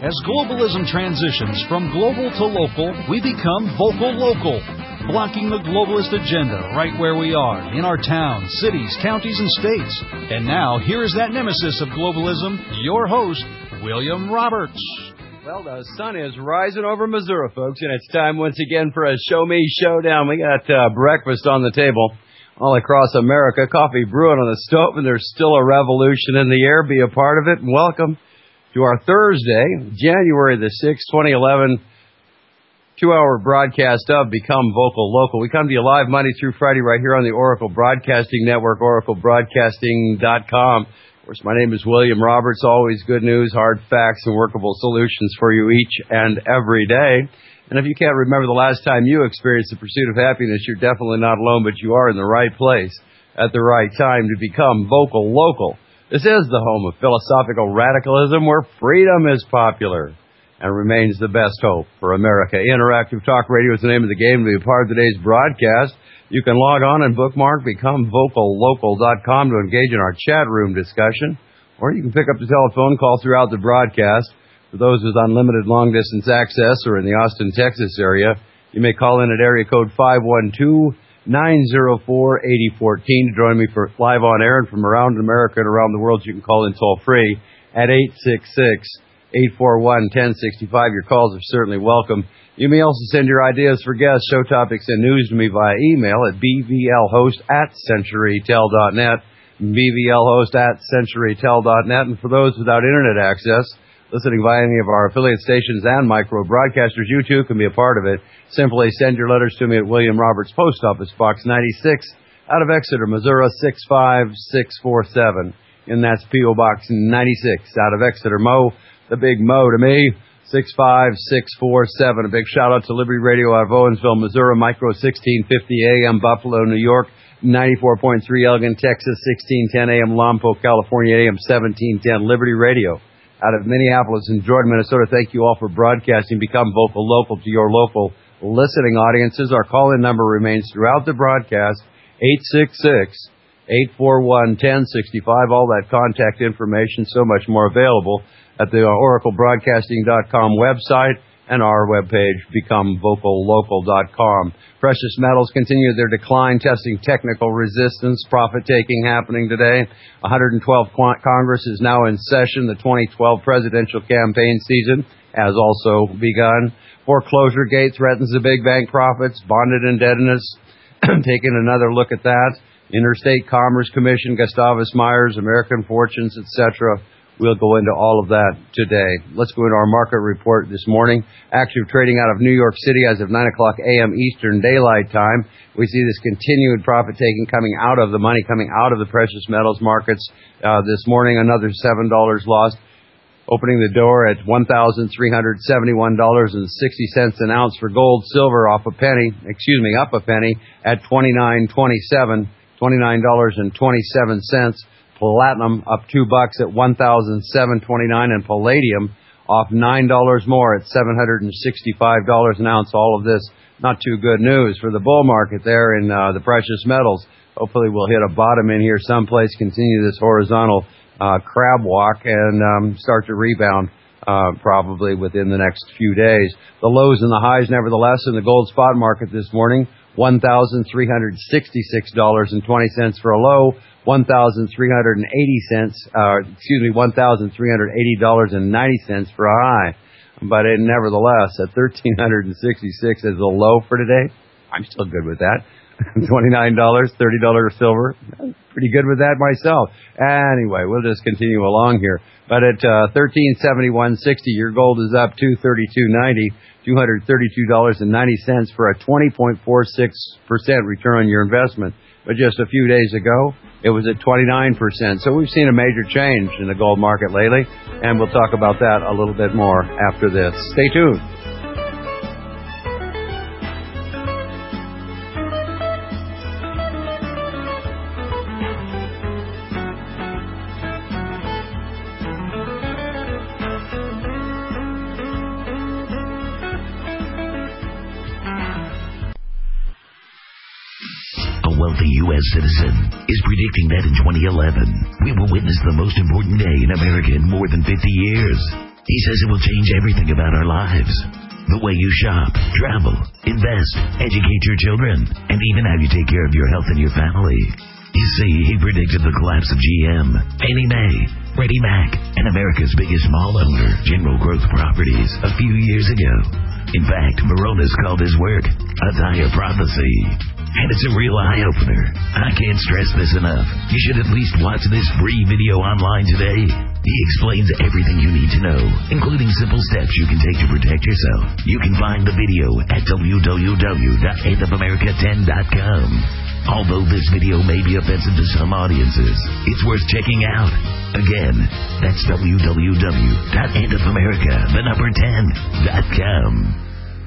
As globalism transitions from global to local, we become vocal local, blocking the globalist agenda right where we are, in our towns, cities, counties, and states. And now, here is that nemesis of globalism, your host, William Roberts. Well, the sun is rising over Missouri, folks, and it's time once again for a Show Me Showdown. We got breakfast on the table all across America, coffee brewing on the stove, and there's still a revolution in the air. Be a part of it, and welcome to our Thursday, January the 6th, 2011, 2-hour broadcast of Become Vocal Local. We come to you live Monday through Friday right here on the Oracle Broadcasting Network, oraclebroadcasting.com. Of course, my name is William Roberts. Always good news, hard facts, and workable solutions for you each and every day. And if you can't remember the last time you experienced the pursuit of happiness, you're definitely not alone, but you are in the right place at the right time to become vocal local. This is the home of philosophical radicalism where freedom is popular and remains the best hope for America. Interactive Talk Radio is the name of the game. To be a part of today's broadcast, you can log on and bookmark becomevocallocal.com to engage in our chat room discussion, or you can pick up the telephone call throughout the broadcast. For those with unlimited long-distance access or in the Austin, Texas area, you may call in at area code 512-904-8014 to join me for live on air, and from around America and around the world, you can call in toll-free at 866-841-1065. Your calls are certainly welcome. You may also send your ideas for guests, show topics, and news to me via email at bvlhost@centurytel.net, bvlhost@centurytel.net. And for those without internet access, listening via any of our affiliate stations and micro broadcasters, you too can be a part of it. Simply send your letters to me at William Roberts, Post Office Box 96, out of Exeter, Missouri 65647. And that's P.O. Box 96, out of Exeter. Mo, the big Mo to me, 65647. A big shout out to Liberty Radio out of Owensville, Missouri, Micro 1650 AM, Buffalo, New York, 94.3 Elgin, Texas, 1610 AM, Lompoc, California, AM 1710, Liberty Radio out of Minneapolis and Jordan, Minnesota. Thank you all for broadcasting Become Vocal Local to your local listening audiences. Our call-in number remains throughout the broadcast, 866-841-1065. All that contact information, so much more available at the oraclebroadcasting.com website and our webpage, becomevocallocal.com. Precious metals continue their decline, testing technical resistance, profit-taking happening today. 112th Congress is now in session. The 2012 presidential campaign season has also begun. Foreclosure gate threatens the big bank profits, bonded indebtedness. Taking another look at that. Interstate Commerce Commission, Gustavus Myers, American Fortunes, etc. We'll go into all of that today. Let's go into our market report this morning. Active trading out of New York City as of 9 o'clock a.m. Eastern Daylight Time. We see this continued profit-taking coming out of the money, coming out of the precious metals markets. This morning, another $7 lost, opening the door at $1,371.60 an ounce for gold. Silver up a penny at $29.27, $29.27. Platinum up $2 at $1,729, and palladium off $9 more at $765 an ounce. All of this not too good news for the bull market there in the precious metals. Hopefully we'll hit a bottom in here someplace, continue this horizontal crab walk, and start to rebound probably within the next few days. The lows and the highs, nevertheless, in the gold spot market this morning: $1,366.20 for a low, $1,380.90 for a high. But nevertheless, at $1,366 as a low for today, I'm still good with that. $29, $30 silver. Pretty good with that myself. Anyway, we'll just continue along here. But at $1,371.60, your gold is up $232.90, $232.90 for a 20.46% return on your investment. But just a few days ago, it was at 29%. So we've seen a major change in the gold market lately, and we'll talk about that a little bit more after this. Stay tuned. wealthy U.S. citizen is predicting that in 2011, we will witness the most important day in America in more than 50 years. He says it will change everything about our lives. The way you shop, travel, invest, educate your children, and even how you take care of your health and your family. You see, he predicted the collapse of GM, Fannie Mae, Freddie Mac, and America's biggest mall owner, General Growth Properties, a few years ago. In fact, Moronis called his work a dire prophecy. And it's a real eye-opener. I can't stress this enough. You should at least watch this free video online today. He explains everything you need to know, including simple steps you can take to protect yourself. You can find the video at www.endofamerica10.com. Although this video may be offensive to some audiences, it's worth checking out. Again, that's www.endofamerica10.com.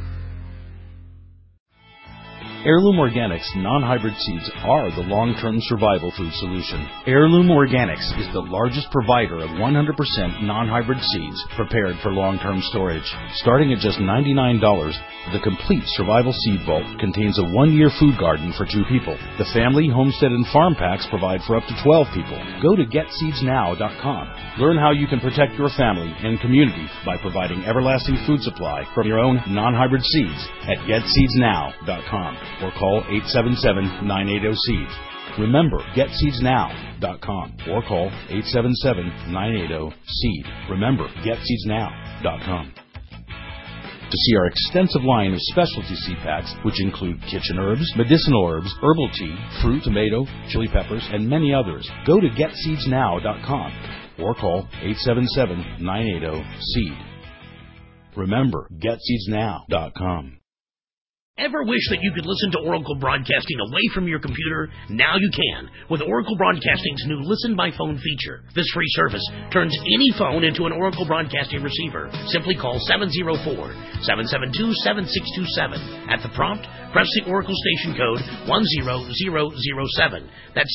Heirloom Organics non-hybrid seeds are the long-term survival food solution. Heirloom Organics is the largest provider of 100% non-hybrid seeds prepared for long-term storage. Starting at just $99, the complete survival seed vault contains a 1-year food garden for 2 people. The family, homestead, and farm packs provide for up to 12 people. Go to getseedsnow.com. Learn how you can protect your family and community by providing everlasting food supply from your own non-hybrid seeds at getseedsnow.com. or call 877-980-SEED. Remember, getseedsnow.com or call 877-980-SEED. Remember, getseedsnow.com. To see our extensive line of specialty seed packs, which include kitchen herbs, medicinal herbs, herbal tea, fruit, tomato, chili peppers, and many others, go to getseedsnow.com or call 877-980-SEED. Remember, getseedsnow.com. Ever wish that you could listen to Oracle Broadcasting away from your computer? Now you can, with Oracle Broadcasting's new Listen by Phone feature. This free service turns any phone into an Oracle Broadcasting receiver. Simply call 704-772-7627. At the prompt, press the Oracle station code 10007. That's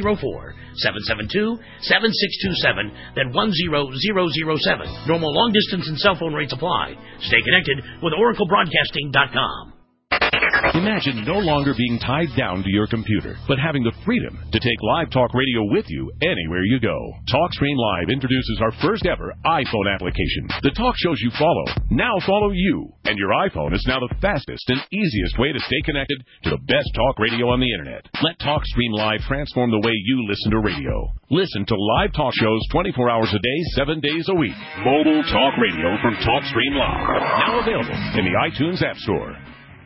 704-772-7627, then 10007. Normal long distance and cell phone rates apply. Stay connected with OracleBroadcasting.com. Imagine no longer being tied down to your computer, but having the freedom to take Live Talk Radio with you anywhere you go. TalkStream Live introduces our first ever iPhone application. The talk shows you follow now follow you, and your iPhone is now the fastest and easiest way to stay connected to the best talk radio on the internet. Let TalkStream Live transform the way you listen to radio. Listen to live talk shows 24 hours a day, 7 days a week. Mobile talk radio from TalkStream Live. Now available in the iTunes App Store.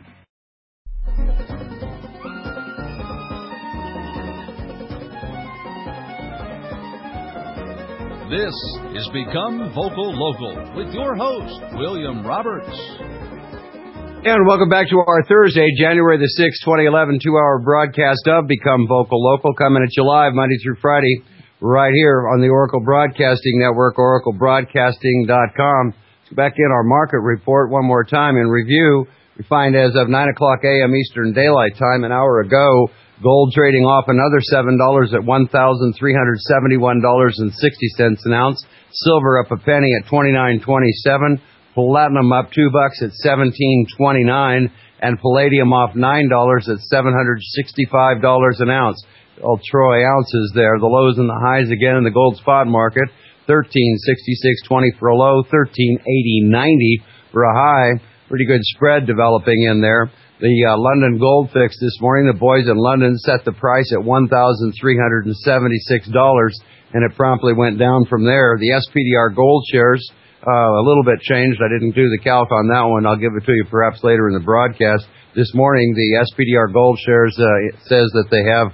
This is Become Vocal Local with your host, William Roberts. And welcome back to our Thursday, January the 6th, 2011, 2-hour broadcast of Become Vocal Local, coming at you live Monday through Friday, right here on the Oracle Broadcasting Network, oraclebroadcasting.com. Let's go back in our market report one more time in review. We find as of 9 o'clock a.m. Eastern Daylight Time, an hour ago, gold trading off another $7 at $1,371.60 an ounce. Silver up a penny at $29.27. Platinum up $2 at $17.29. And palladium off $9 at $765 an ounce. All Troy ounces there. The lows and the highs again in the gold spot market. $13.66.20 for a low. $13.80.90 for a high. Pretty good spread developing in there. The London gold fix this morning, the boys in London set the price at $1,376, and it promptly went down from there. The SPDR gold shares, a little bit changed. I didn't do the calc on that one. I'll give it to you perhaps later in the broadcast. This morning, the SPDR gold shares says that they have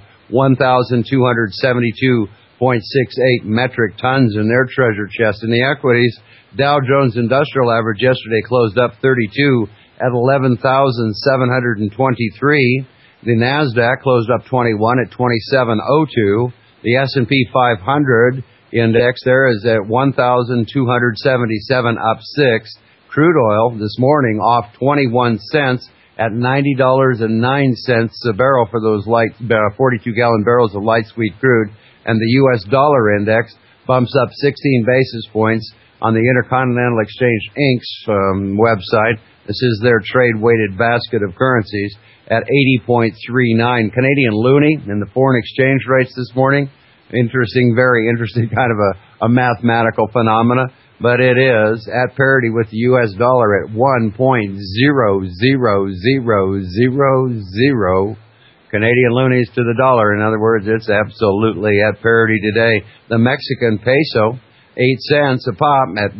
1,272.68 metric tons in their treasure chest. In the equities, Dow Jones Industrial Average yesterday closed up 32 at 11,723. The NASDAQ closed up 21 at 2702. The S&P 500 index there is at 1,277, up 6. Crude oil this morning off 21 cents at $90.09 a barrel for those light 42-gallon barrels of light sweet crude. And the U.S. dollar index bumps up 16 basis points on the Intercontinental Exchange Inc.'s website. This is their trade-weighted basket of currencies at 80.39. Canadian loonie in the foreign exchange rates this morning. Interesting, very interesting kind of a mathematical phenomena. but it is at parity with the U.S. dollar at 1.00000 Canadian loonies to the dollar. In other words, it's absolutely at parity today. The Mexican peso, 8 cents a pop at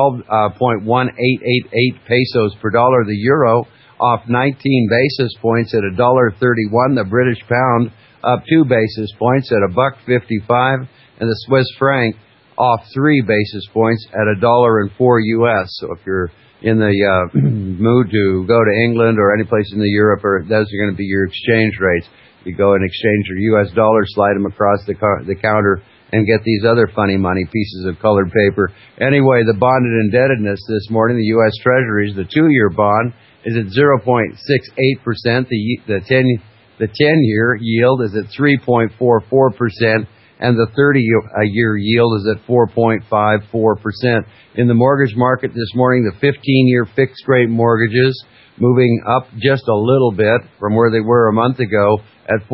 12.1888 pesos per dollar. The euro off 19 basis points at $1.31. The British pound up 2 basis points at $1.55, and the Swiss franc off 3 basis points at $1.04 US. So if you're in the mood to go to England or any place in the Europe, or those are going to be your exchange rates. You go and exchange your U.S. dollars, slide them across the counter, and get these other funny money pieces of colored paper. Anyway, the bonded indebtedness this morning, the U.S. Treasuries, the 2-year bond is at 0.68%. The 10-year yield is at 3.44%. And the 30-year yield is at 4.54%. In the mortgage market this morning, the 15-year fixed-rate mortgages moving up just a little bit from where they were a month ago at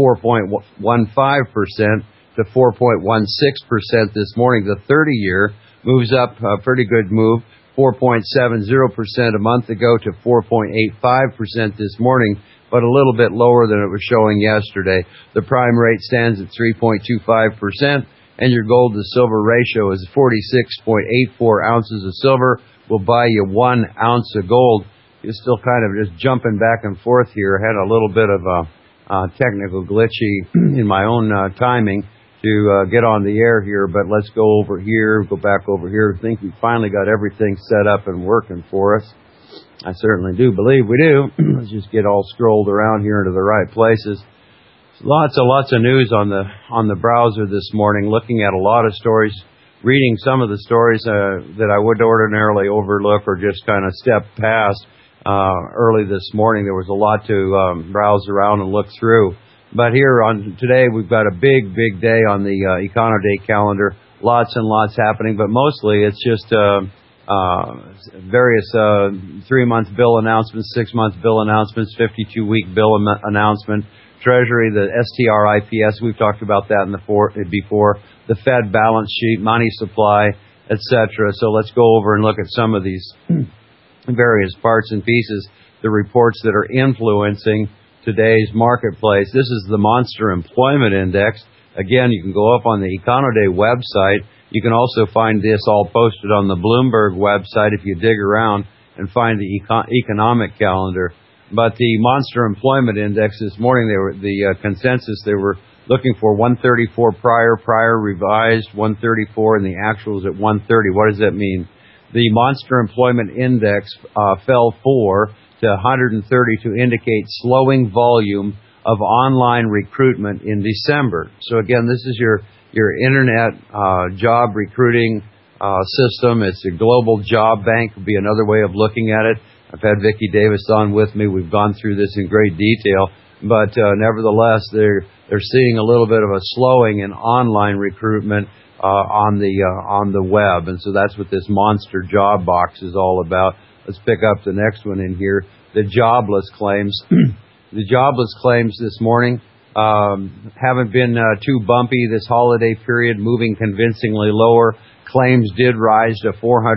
4.15% to 4.16% this morning. The 30-year moves up a pretty good move, 4.70% a month ago to 4.85% this morning, but a little bit lower than it was showing yesterday. The prime rate stands at 3.25%, and your gold to silver ratio is 46.84 ounces of silver will buy you 1 ounce of gold. You're still kind of just jumping back and forth here. I had a little bit of a technical glitchy in my own timing to get on the air here, but let's go over here, go back over here. I think we finally got everything set up and working for us. I certainly do believe we do. Let's just get all scrolled around here into the right places. Lots of news on the browser this morning, looking at a lot of stories, reading some of the stories that I would ordinarily overlook or just kind of step past. Early this morning, there was a lot to browse around and look through. But here on today, we've got a big day on the Econoday calendar. Lots and lots happening, but mostly it's just various 3-month bill announcements, 6-month bill announcements, 52-week bill announcement, Treasury, the STRIPS, we've talked about that before, the Fed balance sheet, money supply, etc. So let's go over and look at some of these various parts and pieces, the reports that are influencing today's marketplace. This is the Monster Employment Index. Again, you can go up on the Econoday website. You can also find this all posted on the Bloomberg website if you dig around and find the economic calendar. But the Monster Employment Index this morning, the consensus, they were looking for 134 prior revised 134, and the actuals at 130. What does that mean? The Monster Employment Index fell 4 to 130 to indicate slowing volume of online recruitment in December. So again, this is your internet job recruiting system. It's a global job bank, would be another way of looking at it. I've had Vicki Davis on with me. We've gone through this in great detail, but nevertheless, they're seeing a little bit of a slowing in online recruitment on the web, and so that's what this monster job box is all about. Let's pick up the next one in here. The jobless claims. The jobless claims this morning haven't been too bumpy this holiday period, moving convincingly lower. Claims did rise to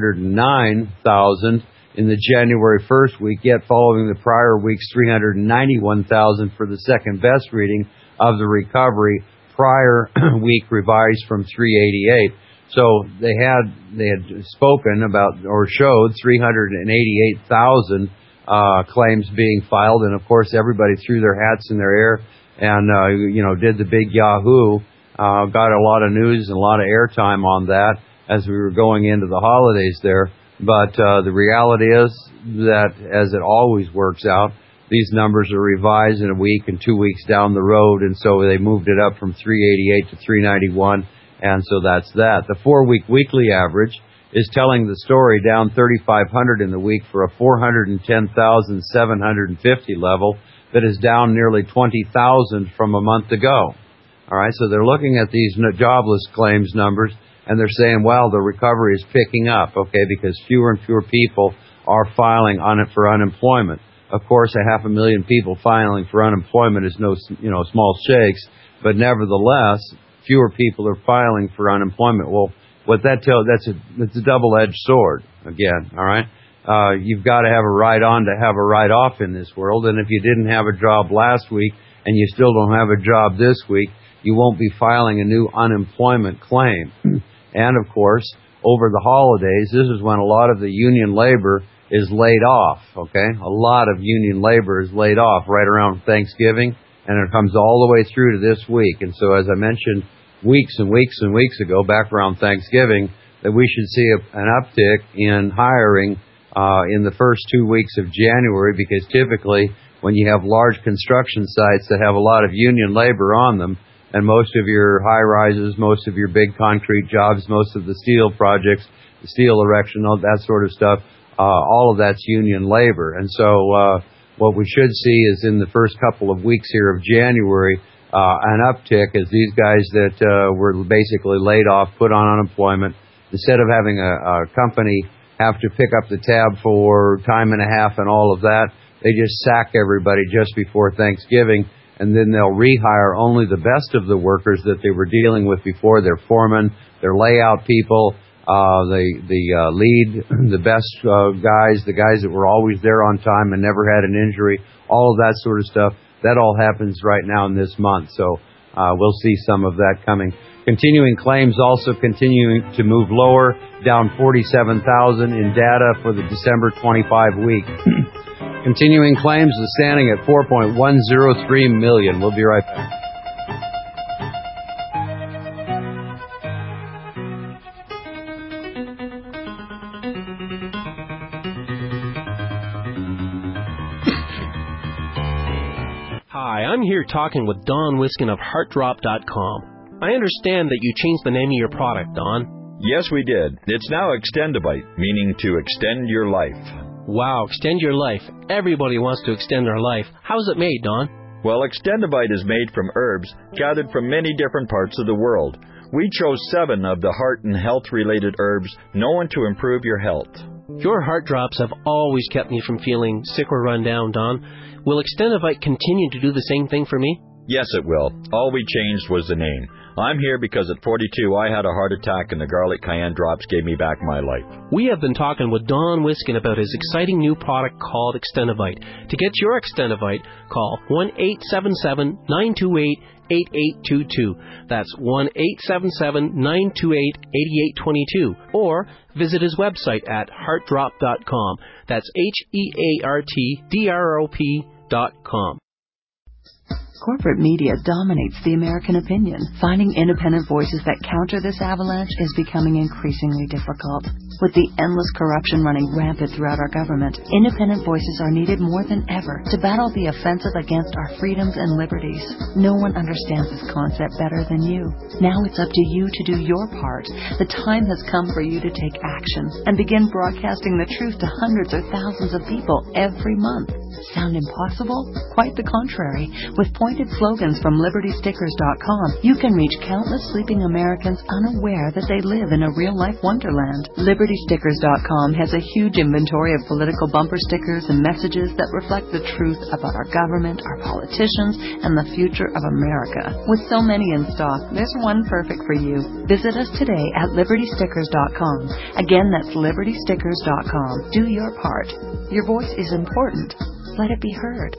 409,000 in the January 1st week, yet following the prior week's 391,000 for the second best reading of the recovery. Prior week revised from 388. So they had spoken about or showed 388,000 claims being filed, and of course everybody threw their hats in their air and did the big Yahoo. Got a lot of news and a lot of airtime on that as we were going into the holidays there. But the reality is that, as it always works out, these numbers are revised in a week and 2 weeks down the road, and so they moved it up from 388 to 391, and so that's that. The 4-week weekly average is telling the story, down 3,500 in the week for a 410,750 level that is down nearly 20,000 from a month ago. All right, so they're looking at these jobless claims numbers, and they're saying, well, the recovery is picking up, okay, because fewer and fewer people are filing on it for unemployment. Of course, 500,000 people filing for unemployment is no small shakes, but nevertheless, fewer people are filing for unemployment. Well, what that tells, it's a double-edged sword, again, all right? You've got to have a ride-on to have a ride-off in this world, and if you didn't have a job last week and you still don't have a job this week, you won't be filing a new unemployment claim. And, of course, over the holidays, this is when a lot of the union labor is laid off, okay? A lot of union labor is laid off right around Thanksgiving, and it comes all the way through to this week. And so, as I mentioned weeks and weeks and weeks ago, back around Thanksgiving, that we should see an uptick in hiring in the first 2 weeks of January, because typically when you have large construction sites that have a lot of union labor on them, and most of your high-rises, most of your big concrete jobs, most of the steel projects, the steel erection, all that sort of stuff, all of that's union labor. And so what we should see is in the first couple of weeks here of January, an uptick as these guys that were basically laid off, put on unemployment, instead of having a company have to pick up the tab for time and a half and all of that, they just sack everybody just before Thanksgiving, and then they'll rehire only the best of the workers that they were dealing with before, their foremen, their layout people, the lead, the best guys, the guys that were always there on time and never had an injury, all of that sort of stuff. That all happens right now in this month, so we'll see some of that coming. Continuing claims also continuing to move lower, down 47,000 in data for the December 25 week. Continuing claims is standing at 4.103 million. We'll be right back. Hi, I'm here talking with Don Wiskin of HeartDrop.com. I understand that you changed the name of your product, Don. Yes, we did. It's now Extendivite, meaning to extend your life. Wow, extend your life. Everybody wants to extend their life. How is it made, Don? Well, Extendivite is made from herbs gathered from many different parts of the world. We chose 7 of the heart and health-related herbs known to improve your health. Your heart drops have always kept me from feeling sick or run down, Don. Will Extendivite continue to do the same thing for me? Yes, it will. All we changed was the name. I'm here because at 42 I had a heart attack and the garlic cayenne drops gave me back my life. We have been talking with Don Wiskin about his exciting new product called Extendivite. To get your Extendivite, call 1-877-928-8822. That's 1-877-928-8822. Or visit his website at heartdrop.com. That's HeartDrop.com. Corporate media dominates the American opinion. Finding independent voices that counter this avalanche is becoming increasingly difficult. With the endless corruption running rampant throughout our government, independent voices are needed more than ever to battle the offensive against our freedoms and liberties. No one understands this concept better than you. Now it's up to you to do your part. The time has come for you to take action and begin broadcasting the truth to hundreds or thousands of people every month. Sound impossible? Quite the contrary. With pointed slogans from LibertyStickers.com, you can reach countless sleeping Americans unaware that they live in a real-life wonderland. LibertyStickers.com has a huge inventory of political bumper stickers and messages that reflect the truth about our government, our politicians, and the future of America. With so many in stock, there's one perfect for you. Visit us today at LibertyStickers.com. Again, that's LibertyStickers.com. Do your part. Your voice is important. Let it be heard.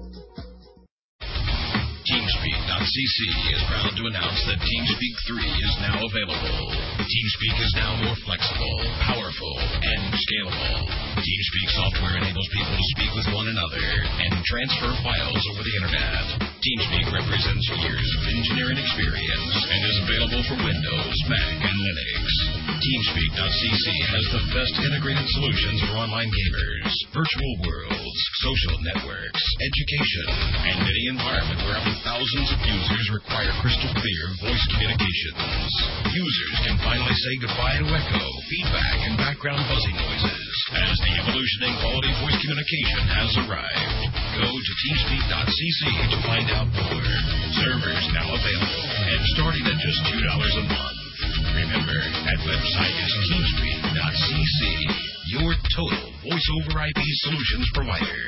TeamSpeak.cc is proud to announce that TeamSpeak 3 is now available. TeamSpeak is now more flexible, powerful, and scalable. TeamSpeak software enables people to speak with one another and transfer files over the internet. TeamSpeak represents years of engineering experience and is available for Windows, Mac, and Linux. TeamSpeak.cc has the best integrated solutions for online gamers, virtual worlds, social networks, education, and any environment where up to thousands of users require crystal clear voice communications. Users can finally say goodbye to echo, feedback, and background buzzing noises as the evolution in quality voice communication has arrived. Go to TeamSpeak.cc to find out more. Servers now available and starting at just $2 a month. Remember, that website is TeamSpeak.cc, your total voice-over IP solutions provider.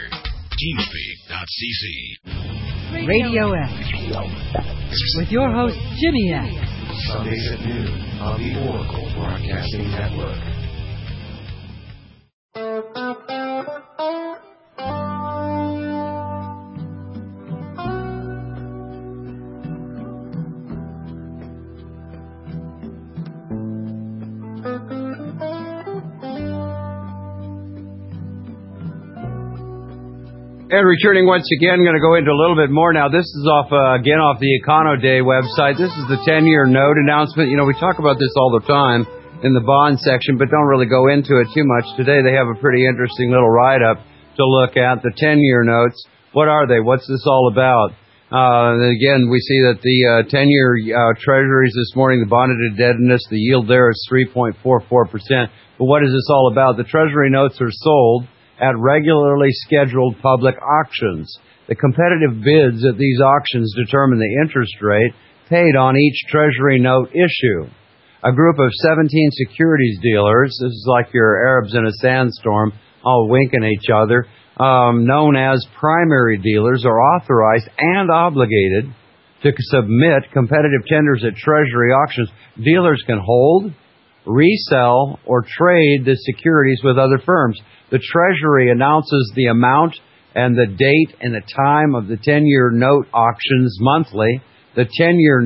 TeamSpeak.cc. Radio X with your host Jimmy X. Sundays at noon on the Oracle Broadcasting Network. And returning once again, going to go into a little bit more now. This is off the Econo Day website. This is the 10-year note announcement. You know, we talk about this all the time in the bond section, but don't really go into it too much. Today they have a pretty interesting little write-up to look at. The 10-year notes, what are they? What's this all about? Again, we see that the 10-year treasuries this morning, the bonded indebtedness, the yield there is 3.44%. But what is this all about? The treasury notes are sold at regularly scheduled public auctions. The competitive bids at these auctions determine the interest rate paid on each treasury note issue. A group of 17 securities dealers, this is like your Arabs in a sandstorm, all winking at each other, known as primary dealers, are authorized and obligated to submit competitive tenders at treasury auctions. Dealers can hold, resell, or trade the securities with other firms. The Treasury announces the amount and the date and the time of the 10-year note auctions monthly. The 10-year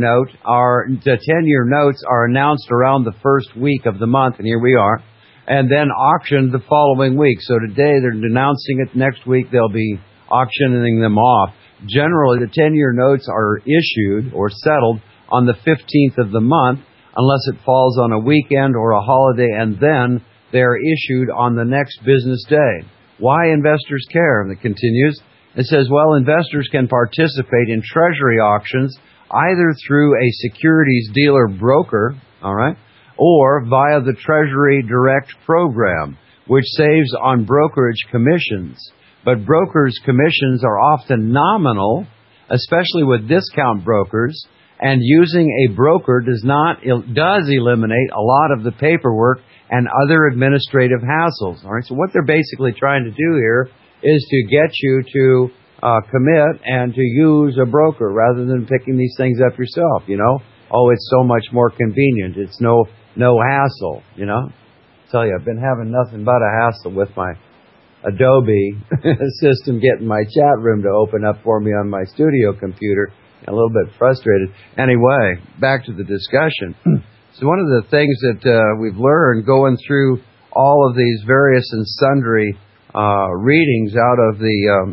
notes are announced around the first week of the month, and here we are, and then auctioned the following week. So today they're announcing it. Next week they'll be auctioning them off. Generally, the 10-year notes are issued or settled on the 15th of the month, unless it falls on a weekend or a holiday, and then they're issued on the next business day. Why investors care? And it continues. It says, well, investors can participate in treasury auctions either through a securities dealer broker, all right, or via the Treasury Direct program, which saves on brokerage commissions. But brokers' commissions are often nominal, especially with discount brokers, and using a broker does eliminate a lot of the paperwork and other administrative hassles. All right, so what they're basically trying to do here is to get you to commit and to use a broker rather than picking these things up yourself. You know, oh, it's so much more convenient. It's no hassle. You know, I tell you, I've been having nothing but a hassle with my Adobe system getting my chat room to open up for me on my studio computer. A little bit frustrated. Anyway, back to the discussion. So one of the things that we've learned going through all of these various and sundry readings out of the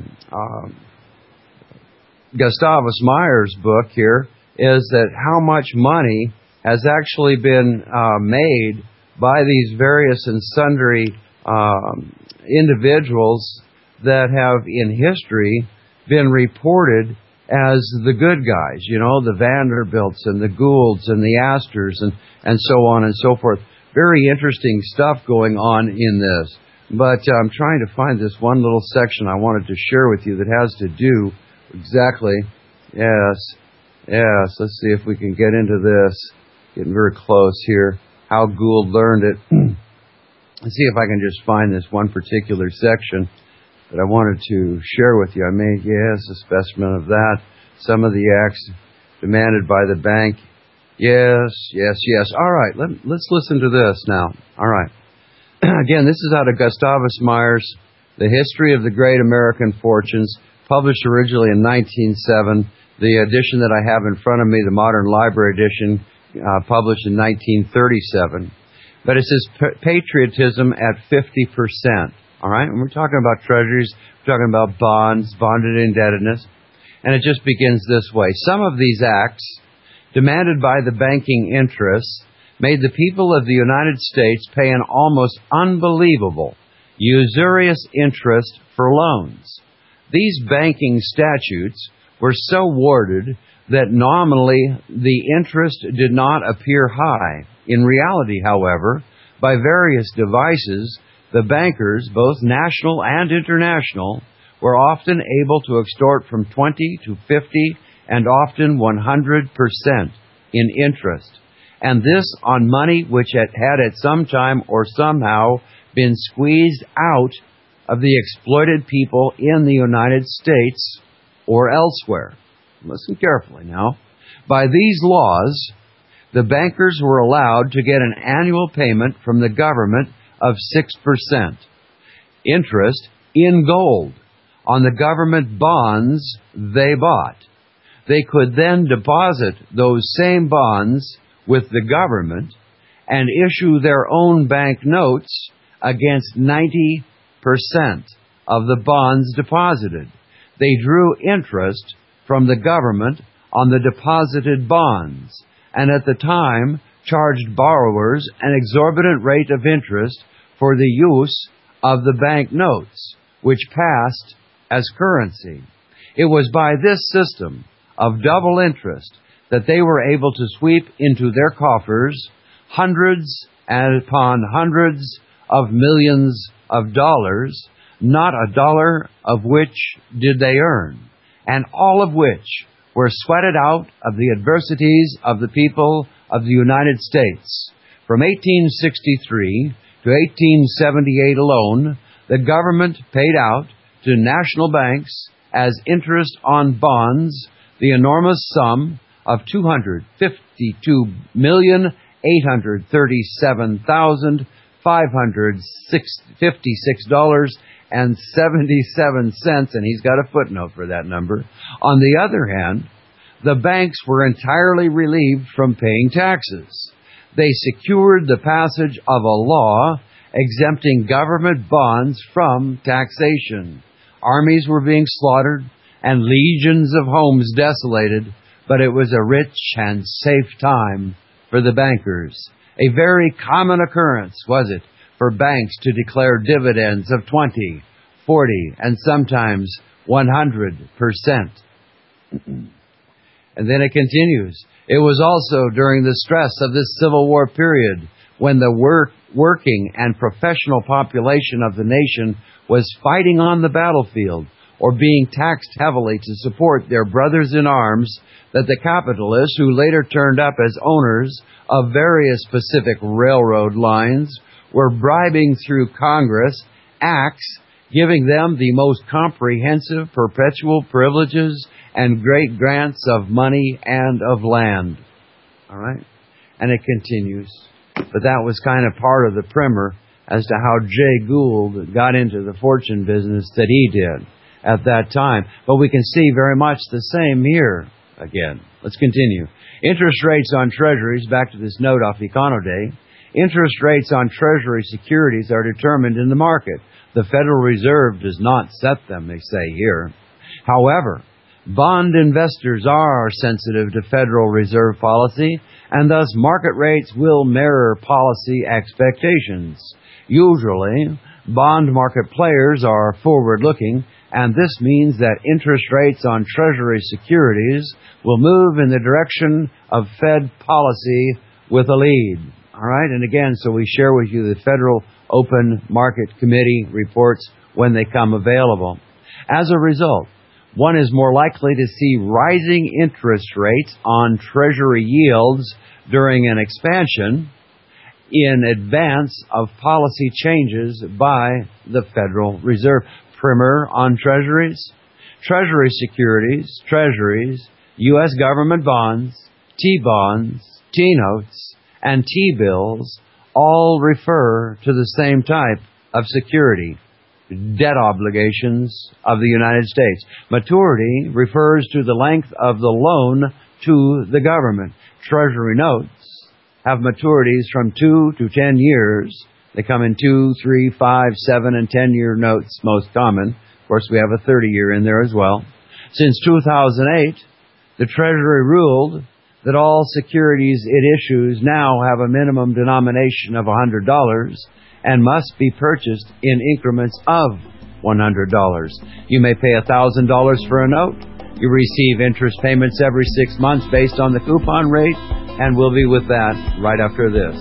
Gustavus Myers book here is that how much money has actually been made by these various and sundry individuals that have in history been reported as the good guys, you know, the Vanderbilts and the Goulds and the Astors and so on and so forth. Very interesting stuff going on in this. But I'm trying to find this one little section I wanted to share with you that has to do exactly, yes, let's see if we can get into this. Getting very close here. How Gould learned it. Let's see if I can just find this one particular section that I wanted to share with you. I made, yes, a specimen of that. Some of the acts demanded by the bank. Yes. All right, let's listen to this now. All right. Again, this is out of Gustavus Myers, The History of the Great American Fortunes, published originally in 1907. The edition that I have in front of me, the Modern Library edition, published in 1937. But it says patriotism at 50%. All right, and we're talking about treasuries, we're talking about bonds, bonded indebtedness, and it just begins this way. Some of these acts, demanded by the banking interests, made the people of the United States pay an almost unbelievable, usurious interest for loans. These banking statutes were so worded that nominally the interest did not appear high. In reality, however, by various devices, the bankers, both national and international, were often able to extort from 20 to 50 and often 100% in interest. And this on money which had at some time or somehow been squeezed out of the exploited people in the United States or elsewhere. Listen carefully now. By these laws, the bankers were allowed to get an annual payment from the government of 6%, interest in gold on the government bonds they bought. They could then deposit those same bonds with the government and issue their own bank notes against 90% of the bonds deposited. They drew interest from the government on the deposited bonds, and at the time charged borrowers an exorbitant rate of interest for the use of the bank notes, which passed as currency. It was by this system of double interest that they were able to sweep into their coffers hundreds and upon hundreds of millions of dollars, not a dollar of which did they earn, and all of which were sweated out of the adversities of the people of the United States. From 1863 to 1878 alone, the government paid out to national banks as interest on bonds the enormous sum of $252,837,556.77, and he's got a footnote for that number. On the other hand, the banks were entirely relieved from paying taxes. They secured the passage of a law exempting government bonds from taxation. Armies were being slaughtered and legions of homes desolated, but it was a rich and safe time for the bankers. A very common occurrence, was it, for banks to declare dividends of 20, 40, and sometimes 100%. And then it continues. It was also during the stress of this Civil War period when the working and professional population of the nation was fighting on the battlefield or being taxed heavily to support their brothers in arms that the capitalists who later turned up as owners of various Pacific Railroad lines were bribing through Congress acts giving them the most comprehensive perpetual privileges and great grants of money and of land. All right? And it continues. But that was kind of part of the primer as to how Jay Gould got into the fortune business that he did at that time. But we can see very much the same here again. Let's continue. Interest rates on treasuries, back to this note off Econoday. Interest rates on treasury securities are determined in the market. The Federal Reserve does not set them, they say here. However, bond investors are sensitive to Federal Reserve policy, and thus market rates will mirror policy expectations. Usually, bond market players are forward-looking, and this means that interest rates on Treasury securities will move in the direction of Fed policy with a lead. All right, and again, so we share with you the Federal Open Market Committee reports when they come available. As a result, one is more likely to see rising interest rates on Treasury yields during an expansion in advance of policy changes by the Federal Reserve. Primer on Treasuries, Treasury securities, Treasuries, U.S. government bonds, T-bonds, T-notes, and T-bills all refer to the same type of security, debt obligations of the United States. Maturity refers to the length of the loan to the government. Treasury notes have maturities from 2 to 10 years. They come in 2, 3, 5, 7, and 10-year notes, most common. Of course, we have a 30-year in there as well. Since 2008, the Treasury ruled that all securities it issues now have a minimum denomination of $100 and must be purchased in increments of $100. You may pay $1,000 for a note. You receive interest payments every 6 months based on the coupon rate, and we'll be with that right after this.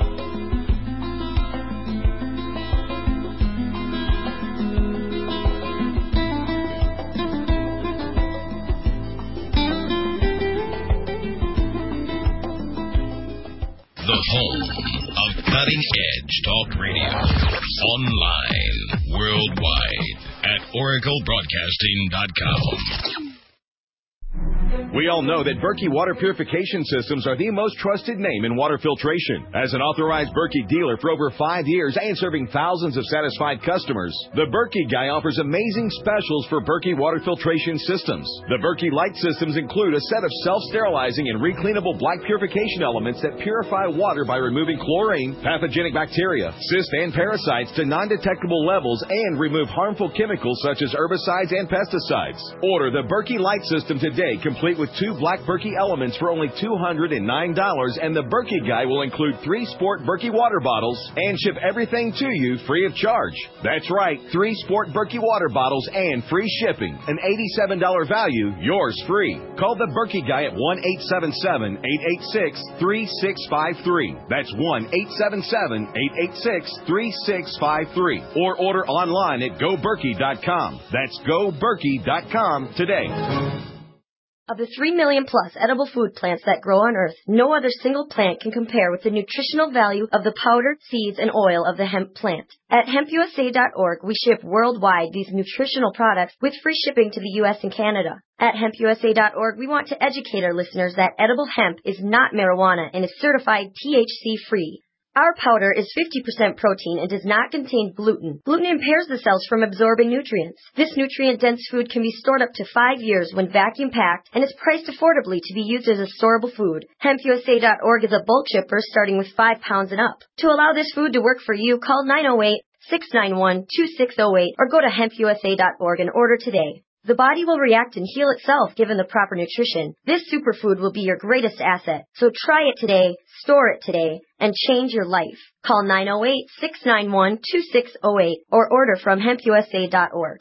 The home of cutting-edge talk radio. Online, worldwide, at oraclebroadcasting.com. We all know that Berkey water purification systems are the most trusted name in water filtration. As an authorized Berkey dealer for over 5 years and serving thousands of satisfied customers, the Berkey Guy offers amazing specials for Berkey water filtration systems. The Berkey Light systems include a set of self-sterilizing and recleanable black purification elements that purify water by removing chlorine, pathogenic bacteria, cysts, and parasites to non-detectable levels and remove harmful chemicals such as herbicides and pesticides. Order the Berkey Light system today, complete with 2 black Berkey elements for only $209, and the Berkey Guy will include 3 Sport Berkey water bottles and ship everything to you free of charge. That's right, 3 Sport Berkey water bottles and free shipping. An $87 value, yours free. Call the Berkey Guy at 1-877-886-3653. That's 1-877-886-3653. Or order online at GoBerkey.com. That's GoBerkey.com today. Of the 3 million plus edible food plants that grow on Earth, no other single plant can compare with the nutritional value of the powder, seeds, and oil of the hemp plant. At hempusa.org, we ship worldwide these nutritional products with free shipping to the U.S. and Canada. At hempusa.org, we want to educate our listeners that edible hemp is not marijuana and is certified THC-free. Our powder is 50% protein and does not contain gluten. Gluten impairs the cells from absorbing nutrients. This nutrient-dense food can be stored up to 5 years when vacuum-packed and is priced affordably to be used as a storable food. HempUSA.org is a bulk shipper starting with 5 pounds and up. To allow this food to work for you, call 908-691-2608 or go to hempusa.org and order today. The body will react and heal itself given the proper nutrition. This superfood will be your greatest asset. So try it today, store it today, and change your life. Call 908-691-2608 or order from hempusa.org.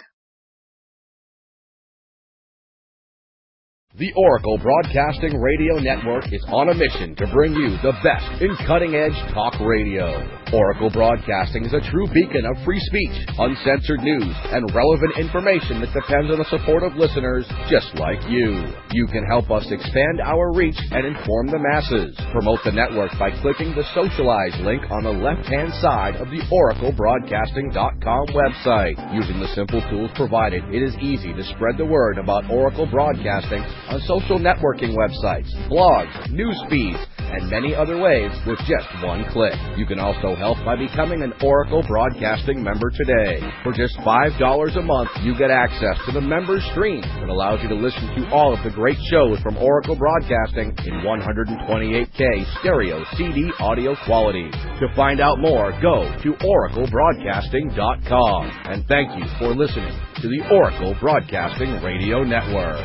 The Oracle Broadcasting Radio Network is on a mission to bring you the best in cutting-edge talk radio. Oracle Broadcasting is a true beacon of free speech, uncensored news, and relevant information that depends on the support of listeners just like you. You can help us expand our reach and inform the masses. Promote the network by clicking the Socialize link on the left-hand side of the OracleBroadcasting.com website. Using the simple tools provided, it is easy to spread the word about Oracle Broadcasting on social networking websites, blogs, news feeds, and many other ways with just one click. You can also help by becoming an Oracle Broadcasting member today. For just $5 a month, you get access to the member stream that allows you to listen to all of the great shows from Oracle Broadcasting in 128K stereo CD audio quality. To find out more, go to oraclebroadcasting.com. And thank you for listening to the Oracle Broadcasting Radio Network.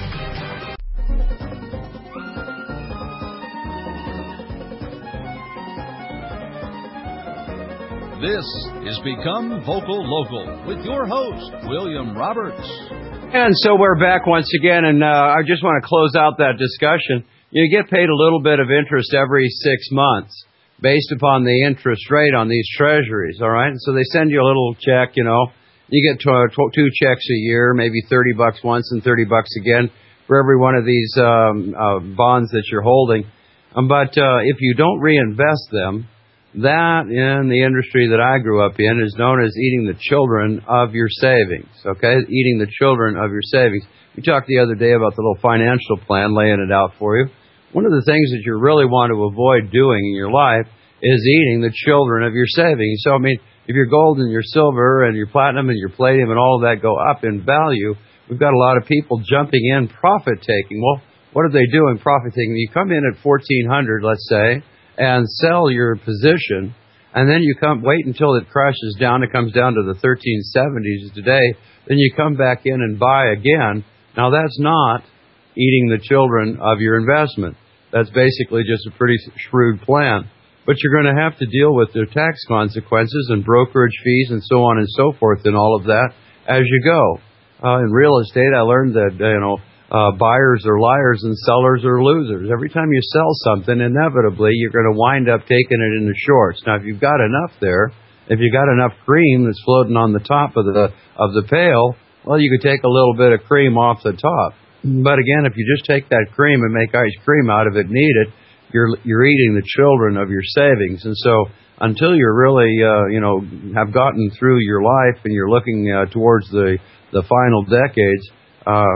This is Become Vocal Local with your host, William Roberts. And so we're back once again, and I just want to close out that discussion. You get paid a little bit of interest every 6 months based upon the interest rate on these treasuries, all right? And so they send you a little check, you know. You get 2 checks a year, maybe $30 once and $30 again for every one of these bonds that you're holding. But if you don't reinvest them, that in the industry that I grew up in is known as eating the children of your savings, okay? Eating the children of your savings. We talked the other day about the little financial plan, laying it out for you. One of the things that you really want to avoid doing in your life is eating the children of your savings. So, I mean, if your gold and your silver and your platinum and your palladium and all of that go up in value, we've got a lot of people jumping in profit-taking. Well, what are they doing profit-taking? You come in at $1,400, let's say, and sell your position, and then you wait until it crashes down, it comes down to the 1370s today, then you come back in and buy again. Now that's not eating the children of your investment. That's basically just a pretty shrewd plan. But you're going to have to deal with the tax consequences and brokerage fees and so on and so forth and all of that as you go. In real estate, I learned that, buyers are liars and sellers are losers. Every time you sell something, inevitably, you're going to wind up taking it in the shorts. Now, if you've got enough there, if you've got enough cream that's floating on the top of the pail, well, you could take a little bit of cream off the top. But again, if you just take that cream and make ice cream out of it and eat it, you're eating the children of your savings. And so until you're really, have gotten through your life and you're looking towards the final decades,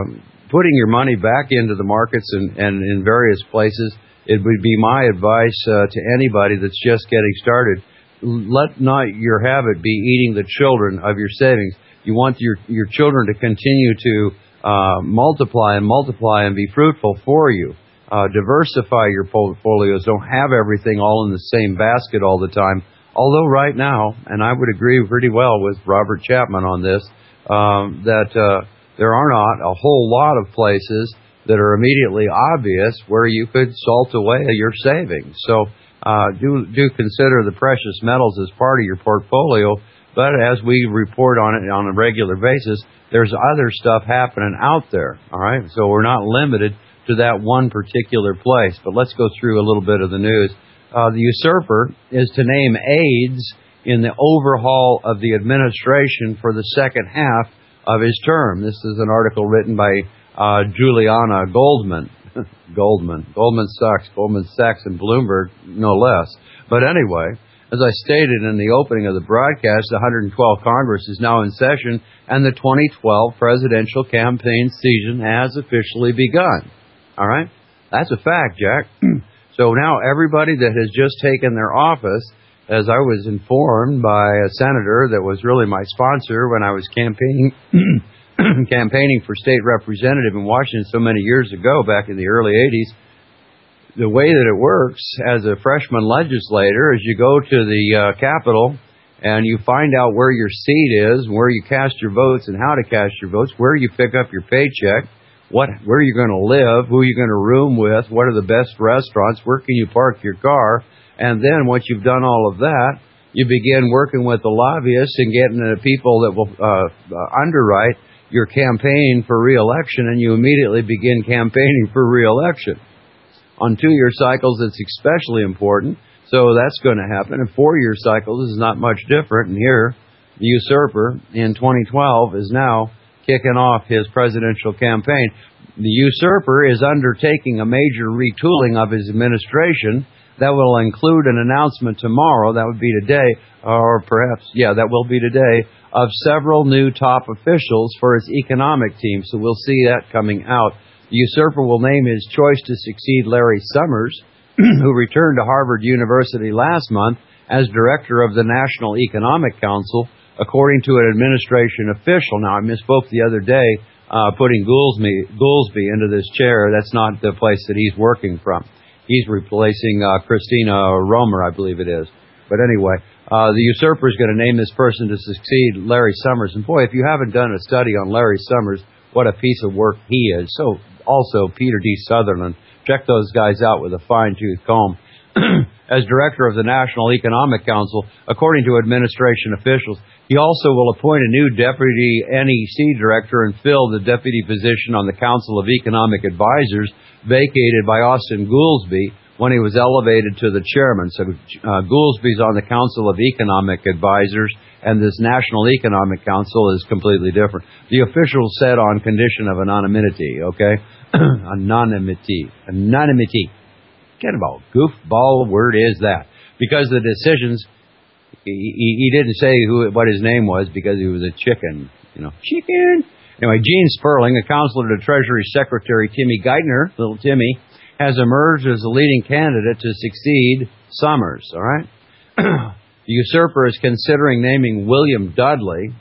putting your money back into the markets and in various places, it would be my advice to anybody that's just getting started. Let not your habit be eating the children of your savings. You want your children to continue to multiply and be fruitful for you. Diversify your portfolios. Don't have everything all in the same basket all the time. Although right now, and I would agree pretty well with Robert Chapman on this, that there are not a whole lot of places that are immediately obvious where you could salt away your savings. So do consider the precious metals as part of your portfolio, but as we report on it on a regular basis, there's other stuff happening out there, all right? So we're not limited to that one particular place. But let's go through a little bit of the news. The usurper is to name aides in the overhaul of the administration for the second half of his term. This is an article written by Juliana Goldman. Goldman Sachs and Bloomberg, no less. But anyway, as I stated in the opening of the broadcast, the 112th Congress is now in session, and the 2012 presidential campaign season has officially begun. All right? That's a fact, Jack. So now everybody that has just taken their office, as I was informed by a senator that was really my sponsor when I was campaigning for state representative in Washington so many years ago, back in the early 80s, the way that it works as a freshman legislator is you go to the Capitol and you find out where your seat is, where you cast your votes and how to cast your votes, where you pick up your paycheck, where you're going to live, who you're going to room with, what are the best restaurants, where can you park your car. And then once you've done all of that, you begin working with the lobbyists and getting the people that will underwrite your campaign for re-election, and you immediately begin campaigning for re-election. On 2-year cycles, it's especially important, so that's going to happen. In 4-year cycles, this is not much different. And here, the usurper in 2012 is now kicking off his presidential campaign. The usurper is undertaking a major retooling of his administration that will include an announcement tomorrow, that would be today, or perhaps, that will be today, of several new top officials for his economic team. So we'll see that coming out. The usurper will name his choice to succeed Larry Summers, who returned to Harvard University last month as director of the National Economic Council, according to an administration official. Now, I misspoke the other day, putting Goolsbee into this chair. That's not the place that he's working from. He's replacing Christina Romer, I believe it is. But anyway, the usurper is going to name this person to succeed Larry Summers. And boy, if you haven't done a study on Larry Summers, what a piece of work he is. So also Peter D. Sutherland. Check those guys out with a fine-tooth comb. As director of the National Economic Council, according to administration officials, he also will appoint a new deputy NEC director and fill the deputy position on the Council of Economic Advisors vacated by Austin Goolsbee when he was elevated to the chairman. So Goolsbee's on the Council of Economic Advisors, and this National Economic Council is completely different. The official said on condition of anonymity, okay? Anonymity. Get about goofball word is that. Because the decisions, he didn't say what his name was because he was a chicken. Chicken. Anyway, Gene Sperling, a counselor to Treasury Secretary Timmy Geithner, little Timmy, has emerged as the leading candidate to succeed Summers, all right? The usurper is considering naming William Daley,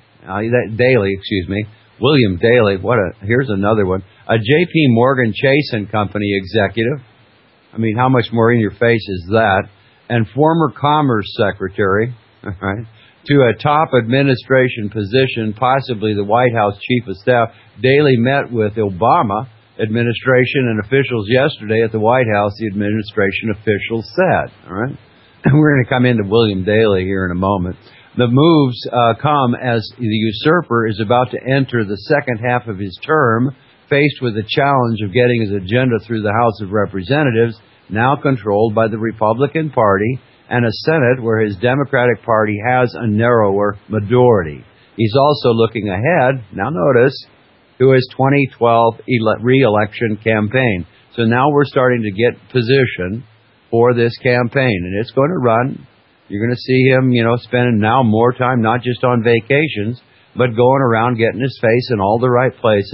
William Daley, here's another one, a J.P. Morgan Chase & Company executive. I mean, how much more in your face is that? And former Commerce Secretary, all right, to a top administration position, possibly the White House Chief of Staff. Daley met with Obama administration and officials yesterday at the White House, the administration officials said. All right? And we're going to come into William Daley here in a moment. The moves come as the usurper is about to enter the second half of his term, faced with the challenge of getting his agenda through the House of Representatives, now controlled by the Republican Party, and a Senate where his Democratic Party has a narrower majority. He's also looking ahead, now notice, to his 2012 re-election campaign. So now we're starting to get position for this campaign, and it's going to run. You're going to see him, spending now more time not just on vacations, but going around getting his face in all the right places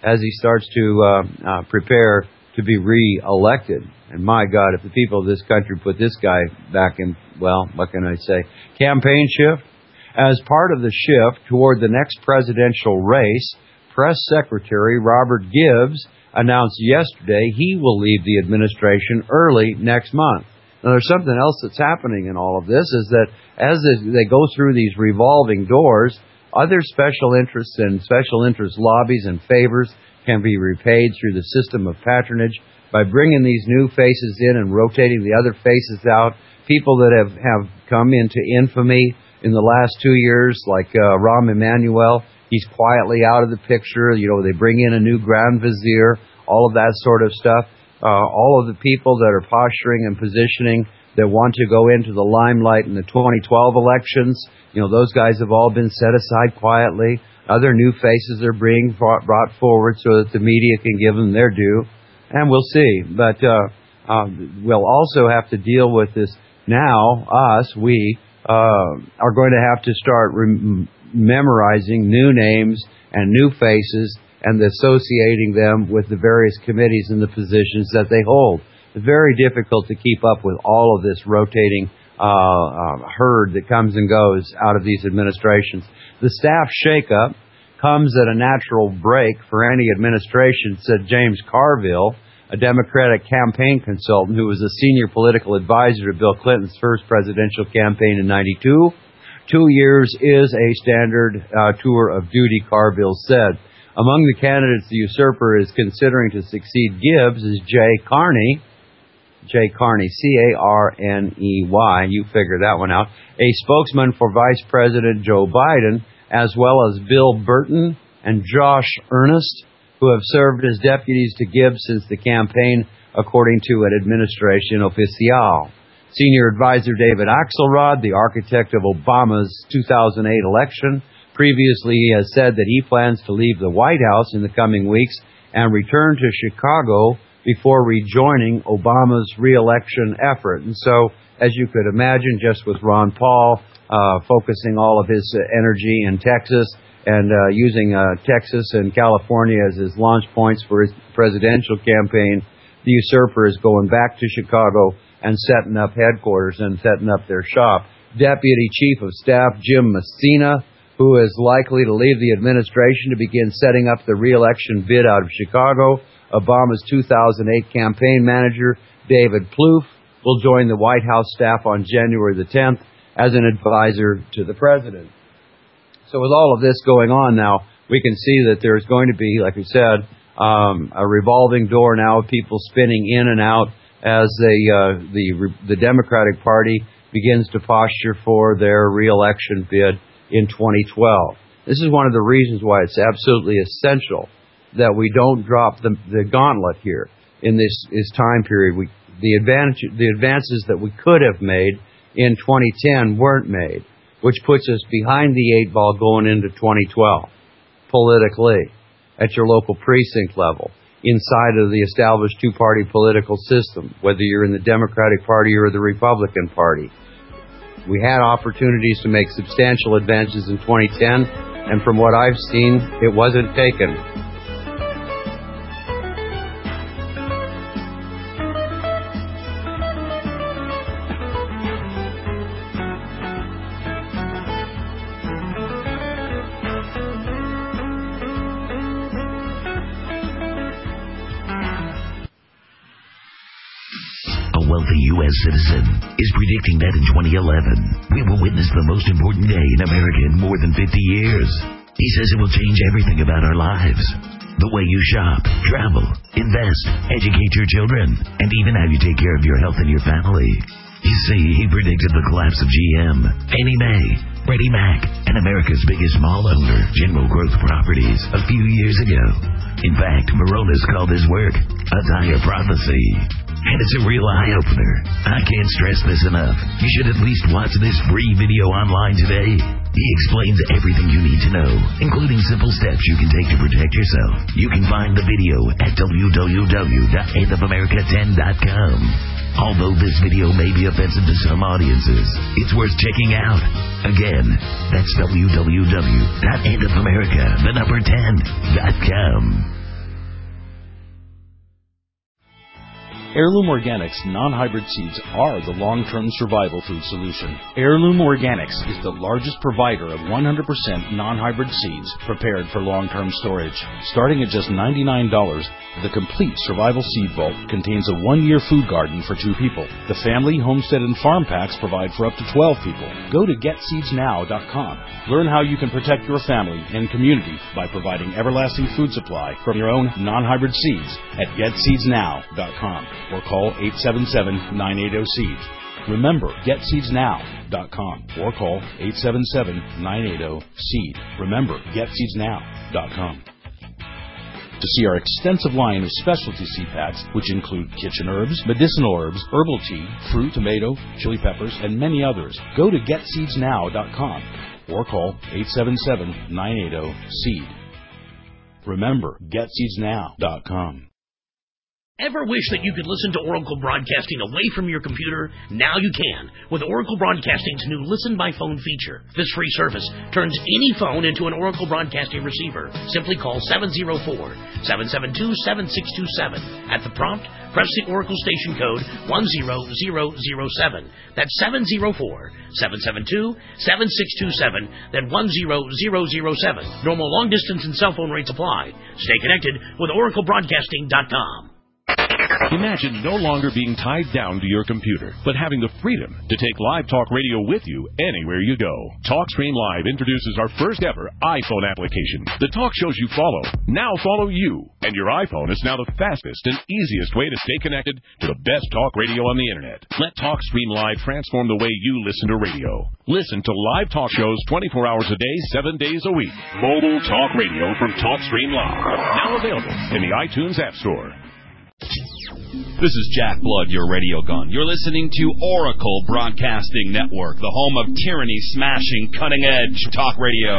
as he starts to prepare to be re-elected. And my God, if the people of this country put this guy back in, well, what can I say? Campaign shift. As part of the shift toward the next presidential race, Press Secretary Robert Gibbs announced yesterday he will leave the administration early next month. Now, there's something else that's happening in all of this, is that as they go through these revolving doors, other special interests and special interest lobbies and favors can be repaid through the system of patronage by bringing these new faces in and rotating the other faces out. People that have come into infamy in the last 2 years, like Rahm Emanuel, he's quietly out of the picture. You know, they bring in a new Grand Vizier, all of that sort of stuff. All of the people that are posturing and positioning that want to go into the limelight in the 2012 elections, you know, those guys have all been set aside quietly. Other new faces are being brought forward so that the media can give them their due. And we'll see. But we'll also have to deal with this now. We are going to have to start memorizing new names and new faces and associating them with the various committees and the positions that they hold. It's very difficult to keep up with all of this rotating herd that comes and goes out of these administrations. The staff shakeup comes at a natural break for any administration, said James Carville, a Democratic campaign consultant who was a senior political advisor to Bill Clinton's first presidential campaign in '92. 2 years is a standard tour of duty, Carville said. Among the candidates the usurper is considering to succeed Gibbs is Jay Carney, C-A-R-N-E-Y, you figure that one out, a spokesman for Vice President Joe Biden, as well as Bill Burton and Josh Earnest, who have served as deputies to Gibbs since the campaign, according to an administration official. Senior advisor David Axelrod, the architect of Obama's 2008 election, previously has said that he plans to leave the White House in the coming weeks and return to Chicago before rejoining Obama's re-election effort. And so, as you could imagine, just with Ron Paul focusing all of his energy in Texas and using Texas and California as his launch points for his presidential campaign, the usurper is going back to Chicago and setting up headquarters and setting up their shop. Deputy Chief of Staff Jim Messina, who is likely to leave the administration to begin setting up the re-election bid out of Chicago. Obama's 2008 campaign manager, David Plouffe, will join the White House staff on January the 10th as an advisor to the president. So with all of this going on now, we can see that there's going to be, like we said, a revolving door now of people spinning in and out as the Democratic Party begins to posture for their re-election bid in 2012. This is one of the reasons why it's absolutely essential that we don't drop the gauntlet here in this time period. The advances that we could have made in 2010 weren't made, which puts us behind the 8 ball going into 2012 politically at your local precinct level, inside of the established two-party political system, whether you're in the Democratic Party or the Republican Party. We had opportunities to make substantial advances in 2010, and from what I've seen, it wasn't taken. U.S. citizen is predicting that in 2011, we will witness the most important day in America in more than 50 years. He says it will change everything about our lives. The way you shop, travel, invest, educate your children, and even how you take care of your health and your family. You see, he predicted the collapse of GM, Fannie Mae, Freddie Mac, and America's biggest mall owner, General Growth Properties, a few years ago. In fact, Moronis called his work a dire prophecy. And it's a real eye-opener. I can't stress this enough. You should at least watch this free video online today. He explains everything you need to know, including simple steps you can take to protect yourself. You can find the video at www.endofamerica10.com. Although this video may be offensive to some audiences, it's worth checking out. Again, that's www.endofamerica10.com. Heirloom Organics non-hybrid seeds are the long-term survival food solution. Heirloom Organics is the largest provider of 100% non-hybrid seeds prepared for long-term storage. Starting at just $99, the complete survival seed vault contains a 1-year food garden for 2 people. The family, homestead, and farm packs provide for up to 12 people. Go to GetSeedsNow.com. Learn how you can protect your family and community by providing everlasting food supply from your own non-hybrid seeds at GetSeedsNow.com or call 877-980-SEED. Remember, GetSeedsNow.com or call 877-980-SEED. Remember, GetSeedsNow.com. To see our extensive line of specialty seed packs, which include kitchen herbs, medicinal herbs, herbal tea, fruit, tomato, chili peppers, and many others, go to GetSeedsNow.com or call 877-980-SEED. Remember, GetSeedsNow.com. Ever wish that you could listen to Oracle Broadcasting away from your computer? Now you can with Oracle Broadcasting's new Listen by Phone feature. This free service turns any phone into an Oracle Broadcasting receiver. Simply call 704-772-7627. At the prompt, press the Oracle station code 10007. That's 704-772-7627, then 10007. Normal long distance and cell phone rates apply. Stay connected with OracleBroadcasting.com. Imagine no longer being tied down to your computer, but having the freedom to take Live Talk Radio with you anywhere you go. TalkStream Live introduces our first ever iPhone application. The talk shows you follow now follow you, and your iPhone is now the fastest and easiest way to stay connected to the best talk radio on the internet. Let TalkStream Live transform the way you listen to radio. Listen to live talk shows 24 hours a day, 7 days a week. Mobile talk radio from TalkStream Live. Now available in the iTunes App Store. This is Jack Blood, your radio gun. You're listening to Oracle Broadcasting Network, the home of tyranny-smashing, cutting-edge talk radio.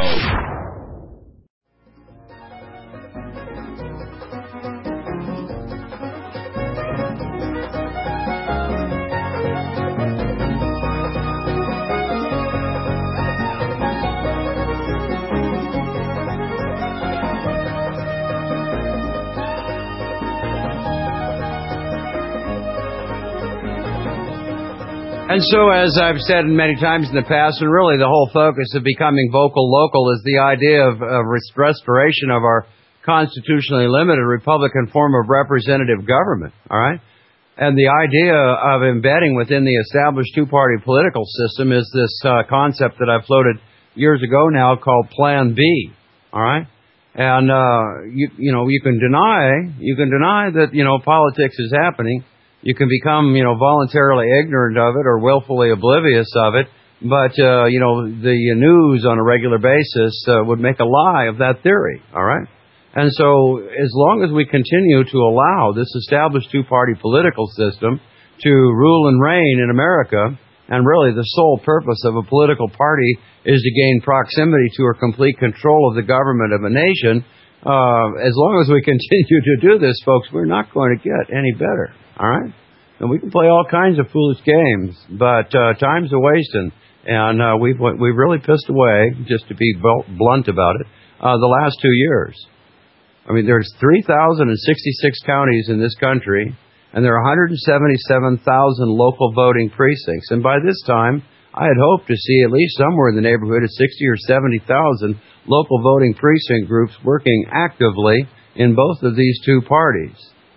And so, as I've said many times in the past, and really the whole focus of becoming vocal local is the idea of restoration of our constitutionally limited Republican form of representative government, all right? And the idea of embedding within the established two-party political system is this concept that I floated years ago now called Plan B, all right? And, you can deny that, politics is happening. You can become, voluntarily ignorant of it or willfully oblivious of it. But, the news on a regular basis would make a lie of that theory, all right? And so as long as we continue to allow this established two-party political system to rule and reign in America, and really the sole purpose of a political party is to gain proximity to or complete control of the government of a nation, as long as we continue to do this, folks, we're not going to get any better. All right? And we can play all kinds of foolish games, but time's a wasting. And we've really pissed away, just to be blunt about it, the last 2 years. I mean, there's 3,066 counties in this country, and there are 177,000 local voting precincts. And by this time, I had hoped to see at least somewhere in the neighborhood of 60 or 70,000 local voting precinct groups working actively in both of these two parties.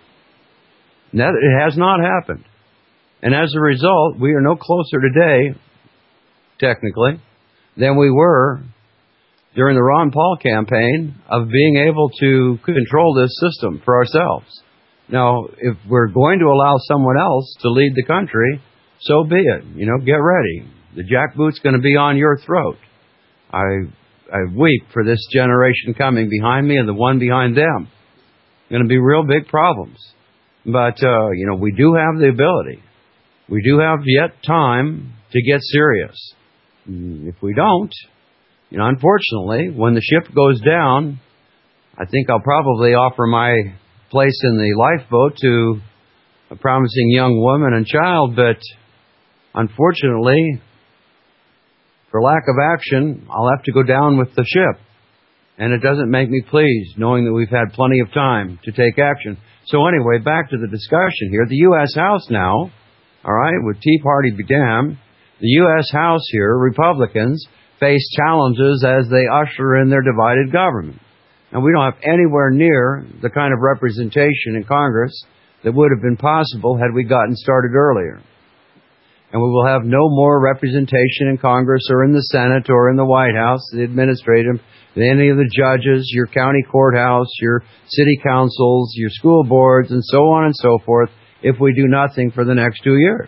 That it has not happened. And as a result, we are no closer today, technically, than we were during the Ron Paul campaign of being able to control this system for ourselves. Now, if we're going to allow someone else to lead the country, so be it. Get ready. The jackboot's going to be on your throat. I weep for this generation coming behind me and the one behind them. Going to be real big problems. But, we do have the ability. We do have yet time to get serious. If we don't, unfortunately, when the ship goes down, I think I'll probably offer my place in the lifeboat to a promising young woman and child, but unfortunately, for lack of action, I'll have to go down with the ship. And it doesn't make me pleased knowing that we've had plenty of time to take action. So anyway, back to the discussion here. The U.S. House now, all right, with Tea Party be damned, the U.S. House here, Republicans, face challenges as they usher in their divided government. And we don't have anywhere near the kind of representation in Congress that would have been possible had we gotten started earlier. And we will have no more representation in Congress or in the Senate or in the White House, the administrative, than any of the judges, your county courthouse, your city councils, your school boards, and so on and so forth, if we do nothing for the next 2 years.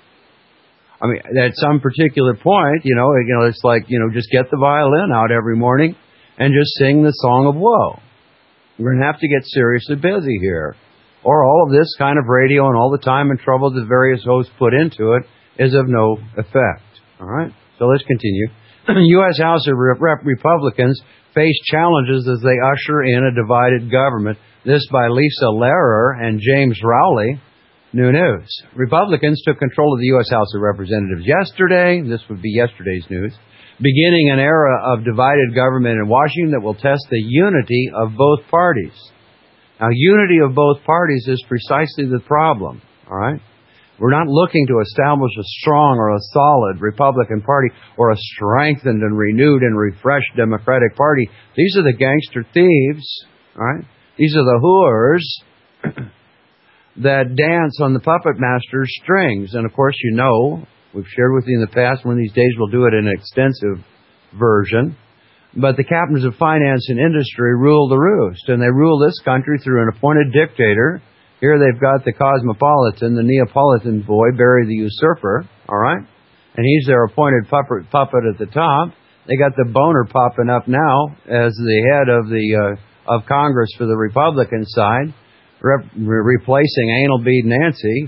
I mean, at some particular point, it's like, just get the violin out every morning and just sing the song of woe. We're going to have to get seriously busy here. Or all of this kind of radio and all the time and trouble that various hosts put into it is of no effect. All right? So let's continue. U.S. House of Republicans face challenges as they usher in a divided government. This by Lisa Lehrer and James Rowley. New news. Republicans took control of the U.S. House of Representatives yesterday. This would be yesterday's news. Beginning an era of divided government in Washington that will test the unity of both parties. Now, unity of both parties is precisely the problem. All right? We're not looking to establish a strong or a solid Republican Party or a strengthened and renewed and refreshed Democratic Party. These are the gangster thieves, all right? These are the whores that dance on the puppet master's strings. And, of course, we've shared with you in the past, one of these days we'll do it in an extensive version. But the captains of finance and industry rule the roost, and they rule this country through an appointed dictator. Here they've got the cosmopolitan, the Neapolitan boy, Barry the Usurper, all right? And he's their appointed puppet at the top. They got the boner popping up now as the head of Congress for the Republican side, replacing Anal Bead Nancy,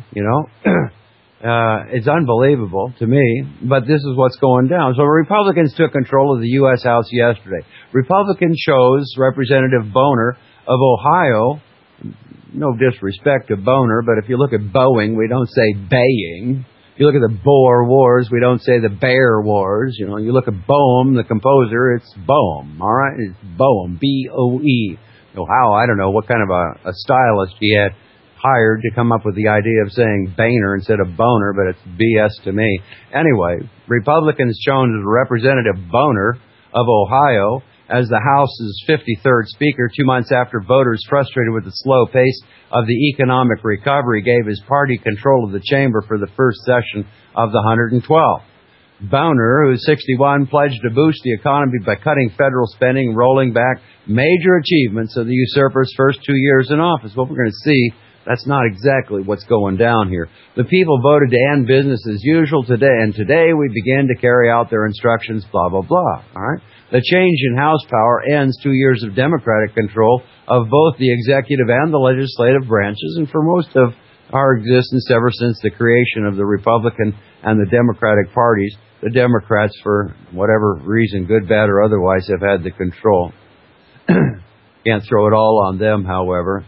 It's unbelievable to me, but this is what's going down. So Republicans took control of the U.S. House yesterday. Republicans chose Representative Boner of Ohio. No disrespect to Boner, but if you look at Boeing, we don't say baying. If you look at the Boer Wars, we don't say the Bear Wars. You look at Boehm, the composer, it's Boehm, all right? It's Boehm, B-O-E. Ohio, I don't know what kind of a stylist he had hired to come up with the idea of saying Boehner instead of Boner, but it's BS to me. Anyway, Republicans chose Representative Boner of Ohio as the House's 53rd Speaker 2 months after voters, frustrated with the slow pace of the economic recovery, gave his party control of the chamber for the first session of the 112th. Boner, who's 61, pledged to boost the economy by cutting federal spending, rolling back major achievements of the usurper's first 2 years in office. What we're going to see, that's not exactly what's going down here. The people voted to end business as usual today, and today we begin to carry out their instructions, blah, blah, blah. All right? The change in House power ends 2 years of Democratic control of both the executive and the legislative branches, and for most of our existence ever since the creation of the Republican and the Democratic parties, the Democrats, for whatever reason, good, bad, or otherwise, have had the control. Can't throw it all on them, however.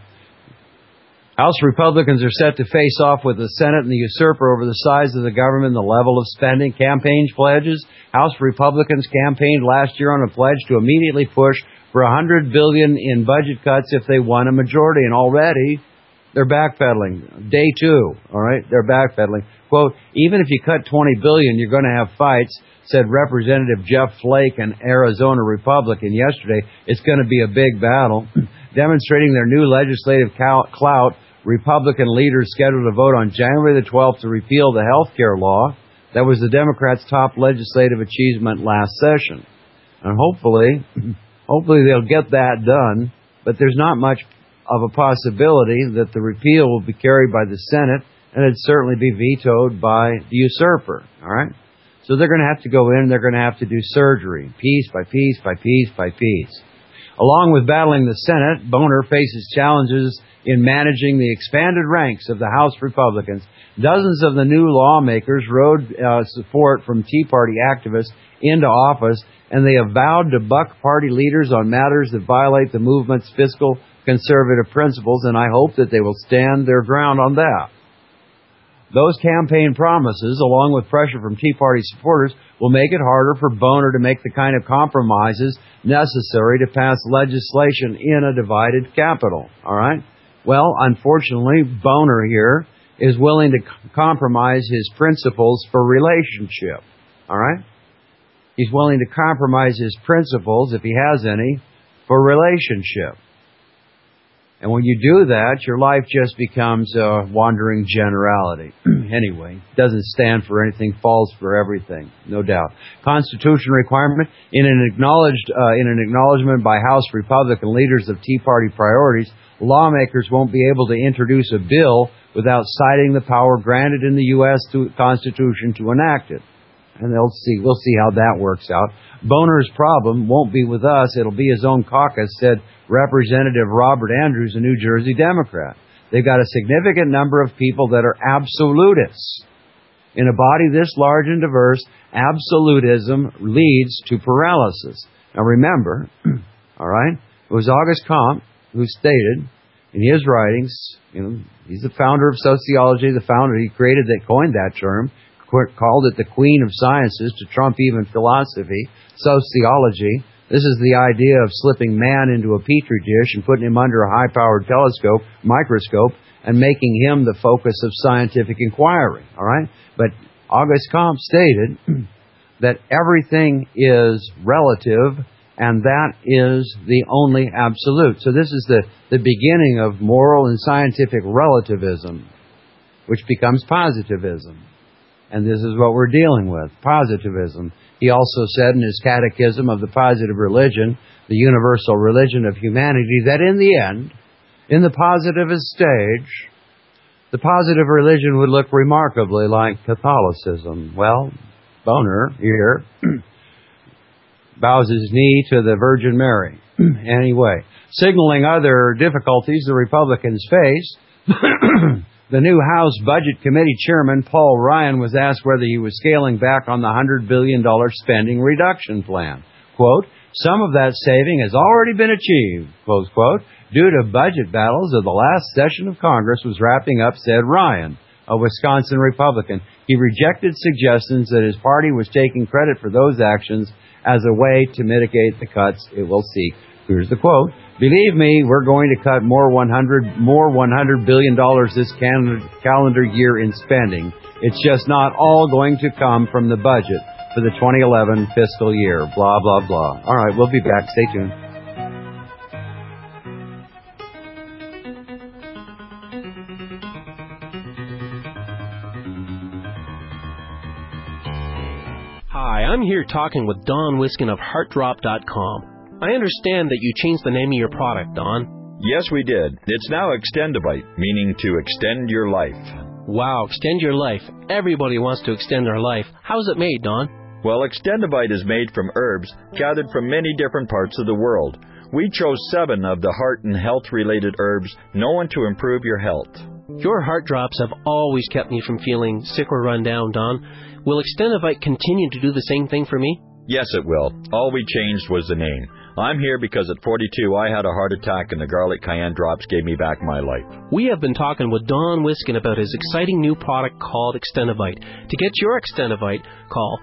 House Republicans are set to face off with the Senate and the usurper over the size of the government and the level of spending. Campaign pledges. House Republicans campaigned last year on a pledge to immediately push for $100 billion in budget cuts if they won a majority, and already they're backpedaling. Day 2, all right? They're backpedaling. Quote, even if you cut $20 billion, you're going to have fights, said Representative Jeff Flake, an Arizona Republican, yesterday. It's going to be a big battle. Demonstrating their new legislative clout, Republican leaders scheduled to vote on January the 12th to repeal the health care law. That was the Democrats' top legislative achievement last session. And hopefully they'll get that done, but there's not much of a possibility that the repeal will be carried by the Senate, and it'd certainly be vetoed by the usurper, all right? So they're going to have to go in and they're going to have to do surgery, piece by piece by piece by piece. Along with battling the Senate, Boner faces challenges in managing the expanded ranks of the House Republicans. Dozens of the new lawmakers rode support from Tea Party activists into office, and they have vowed to buck party leaders on matters that violate the movement's fiscal conservative principles, and I hope that they will stand their ground on that. Those campaign promises, along with pressure from Tea Party supporters, will make it harder for Boehner to make the kind of compromises necessary to pass legislation in a divided Capitol. All right? Well, unfortunately, Boehner here is willing to compromise his principles for relationship. All right? He's willing to compromise his principles, if he has any, for relationship. And when you do that, your life just becomes a wandering generality. Anyway, doesn't stand for anything, falls for everything, no doubt. Constitution requirement, in an acknowledgement by House Republican leaders of Tea Party priorities, lawmakers won't be able to introduce a bill without citing the power granted in the U.S. Constitution to enact it. And we'll see how that works out. Boehner's problem won't be with us, it'll be his own caucus, said Representative Robert Andrews, a New Jersey Democrat. They've got a significant number of people that are absolutists. In a body this large and diverse, absolutism leads to paralysis. Now remember, all right, it was Auguste Comte who stated in his writings, he's the founder of sociology, he coined that term, called it the queen of sciences to trump even philosophy, sociology. This is the idea of slipping man into a petri dish and putting him under a high-powered microscope, and making him the focus of scientific inquiry. All right? But Auguste Comte stated that everything is relative, and that is the only absolute. So this is the beginning of moral and scientific relativism, which becomes positivism. And this is what we're dealing with, positivism. He also said in his Catechism of the Positive Religion, the universal religion of humanity, that in the end, in the positivist stage, the positive religion would look remarkably like Catholicism. Well, Boehner here bows his knee to the Virgin Mary. Anyway, signaling other difficulties the Republicans face, the new House Budget Committee Chairman, Paul Ryan, was asked whether he was scaling back on the $100 billion spending reduction plan. Quote, some of that saving has already been achieved, close quote, due to budget battles of the last session of Congress was wrapping up, said Ryan, a Wisconsin Republican. He rejected suggestions that his party was taking credit for those actions as a way to mitigate the cuts it will seek. Here's the quote. Believe me, we're going to cut more $100 billion this calendar year in spending. It's just not all going to come from the budget for the 2011 fiscal year. Blah, blah, blah. All right, we'll be back. Stay tuned. Hi, I'm here talking with Don Wiskin of HeartDrop.com. I understand that you changed the name of your product, Don. Yes, we did. It's now Extendivite, meaning to extend your life. Wow, extend your life. Everybody wants to extend their life. How's it made, Don? Well, Extendivite is made from herbs gathered from many different parts of the world. We chose 7 of the heart and health-related herbs known to improve your health. Your heart drops have always kept me from feeling sick or run down, Don. Will Extendivite continue to do the same thing for me? Yes, it will. All we changed was the name. I'm here because at 42 I had a heart attack and the garlic cayenne drops gave me back my life. We have been talking with Don Wiskin about his exciting new product called Extendivite. To get your Extendivite, call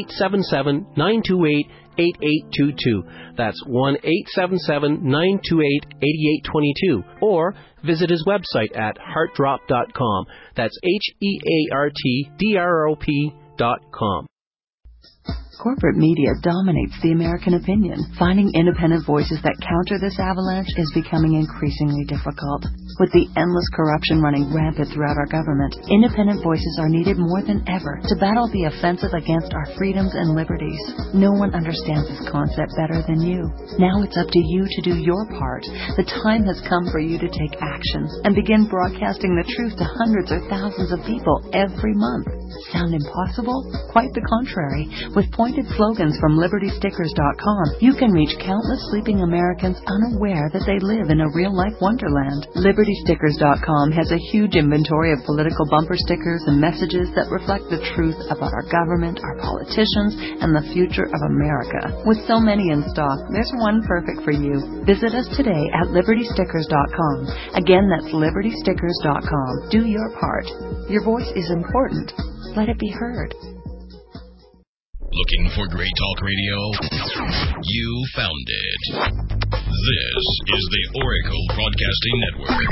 1-877-928-8822. That's 1-877-928-8822. Or visit his website at heartdrop.com. That's HeartDrop.com. Corporate media dominates the American opinion. Finding independent voices that counter this avalanche is becoming increasingly difficult. With the endless corruption running rampant throughout our government, independent voices are needed more than ever to battle the offensive against our freedoms and liberties. No one understands this concept better than you. Now it's up to you to do your part. The time has come for you to take action and begin broadcasting the truth to hundreds or thousands of people every month. Sound impossible? Quite the contrary. With pointed slogans from LibertyStickers.com, you can reach countless sleeping Americans unaware that they live in a real-life wonderland. LibertyStickers.com has a huge inventory of political bumper stickers and messages that reflect the truth about our government, our politicians, and the future of America. With so many in stock, there's one perfect for you. Visit us today at LibertyStickers.com. Again, that's LibertyStickers.com. Do your part. Your voice is important. Let it be heard. Looking for great talk radio? You found it. This is the Oracle Broadcasting Network.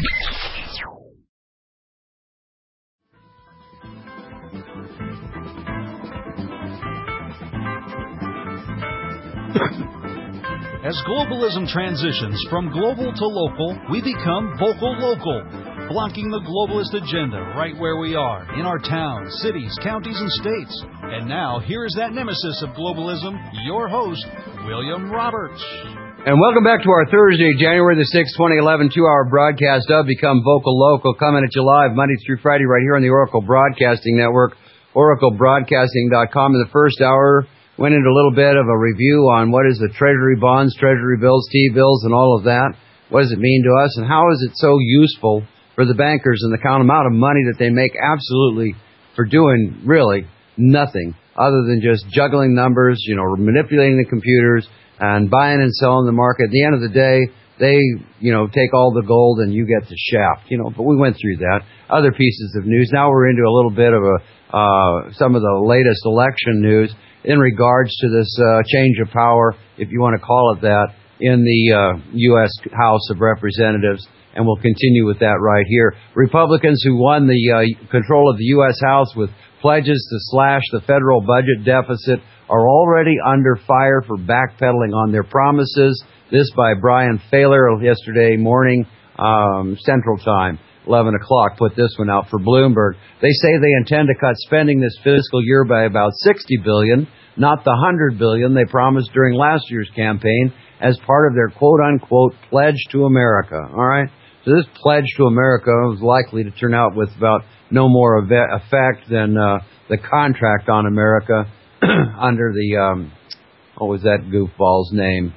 As globalism transitions from global to local, we become vocal local, blocking the globalist agenda right where we are, in our towns, cities, counties, and states. And now, here is that nemesis of globalism, your host, William Roberts. And welcome back to our Thursday, January the 6th, 2011, 2-hour broadcast of Become Vocal Local, coming at you live Monday through Friday right here on the Oracle Broadcasting Network, oraclebroadcasting.com. In the first hour, went into a little bit of a review on what is the Treasury bonds, Treasury bills, T-bills, and all of that. What does it mean to us, and how is it so useful for the bankers and the amount of money that they make absolutely for doing really nothing other than just juggling numbers, manipulating the computers and buying and selling the market. At the end of the day, they, take all the gold and you get the shaft, but we went through that. Other pieces of news. Now we're into a little bit of some of the latest election news in regards to this change of power, if you want to call it that, in the U.S. House of Representatives. And we'll continue with that right here. Republicans who won the control of the U.S. House with pledges to slash the federal budget deficit are already under fire for backpedaling on their promises. This by Brian Failer yesterday morning, Central Time, 11 o'clock, put this one out for Bloomberg. They say they intend to cut spending this fiscal year by about $60 billion, not the $100 billion they promised during last year's campaign as part of their quote-unquote pledge to America. All right? So this pledge to America was likely to turn out with about no more effect than the contract on America under the, what was that goofball's name?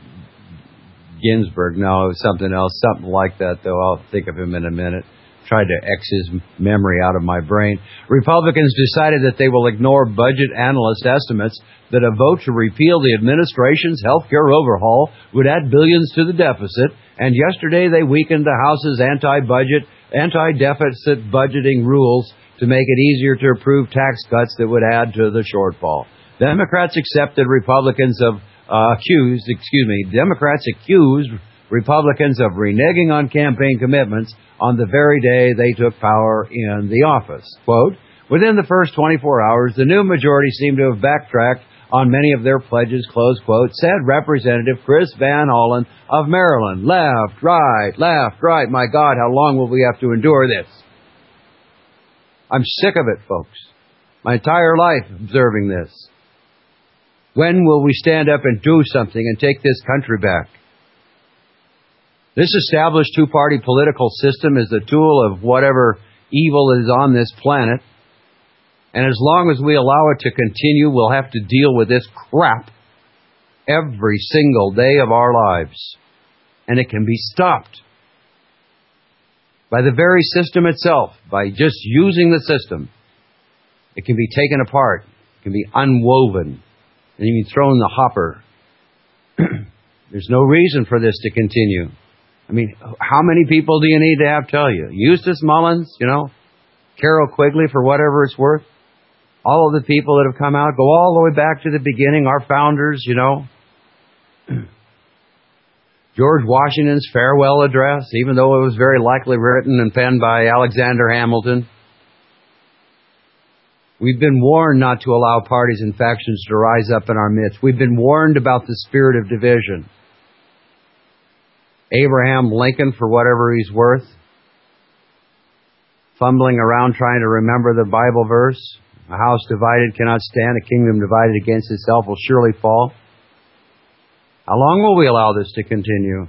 Ginsburg. No, it was something else. Something like that, though. I'll think of him in a minute. Tried to X his memory out of my brain. Republicans decided that they will ignore budget analyst estimates that a vote to repeal the administration's health care overhaul would add billions to the deficit, and yesterday they weakened the House's anti-deficit budgeting rules to make it easier to approve tax cuts that would add to the shortfall. Democrats accused Republicans of reneging on campaign commitments on the very day they took power in the office. Quote, within the first 24 hours, the new majority seemed to have backtracked on many of their pledges, close quote, said Representative Chris Van Hollen of Maryland. Left, right. My God, how long will we have to endure this? I'm sick of it, folks. My entire life observing this. When will we stand up and do something and take this country back? This established two-party political system is the tool of whatever evil is on this planet. And as long as we allow it to continue, we'll have to deal with this crap every single day of our lives. And it can be stopped by the very system itself, by just using the system. It can be taken apart. It can be unwoven. And you can throw in the hopper. There's no reason for this to continue. I mean, how many people do you need to have tell you? Eustace Mullins, Carol Quigley, for whatever it's worth. All of the people that have come out, go all the way back to the beginning, our founders, George Washington's farewell address, even though it was very likely written and penned by Alexander Hamilton. We've been warned not to allow parties and factions to rise up in our midst. We've been warned about the spirit of division. Abraham Lincoln, for whatever he's worth, fumbling around trying to remember the Bible verse. A house divided cannot stand. A kingdom divided against itself will surely fall. How long will we allow this to continue?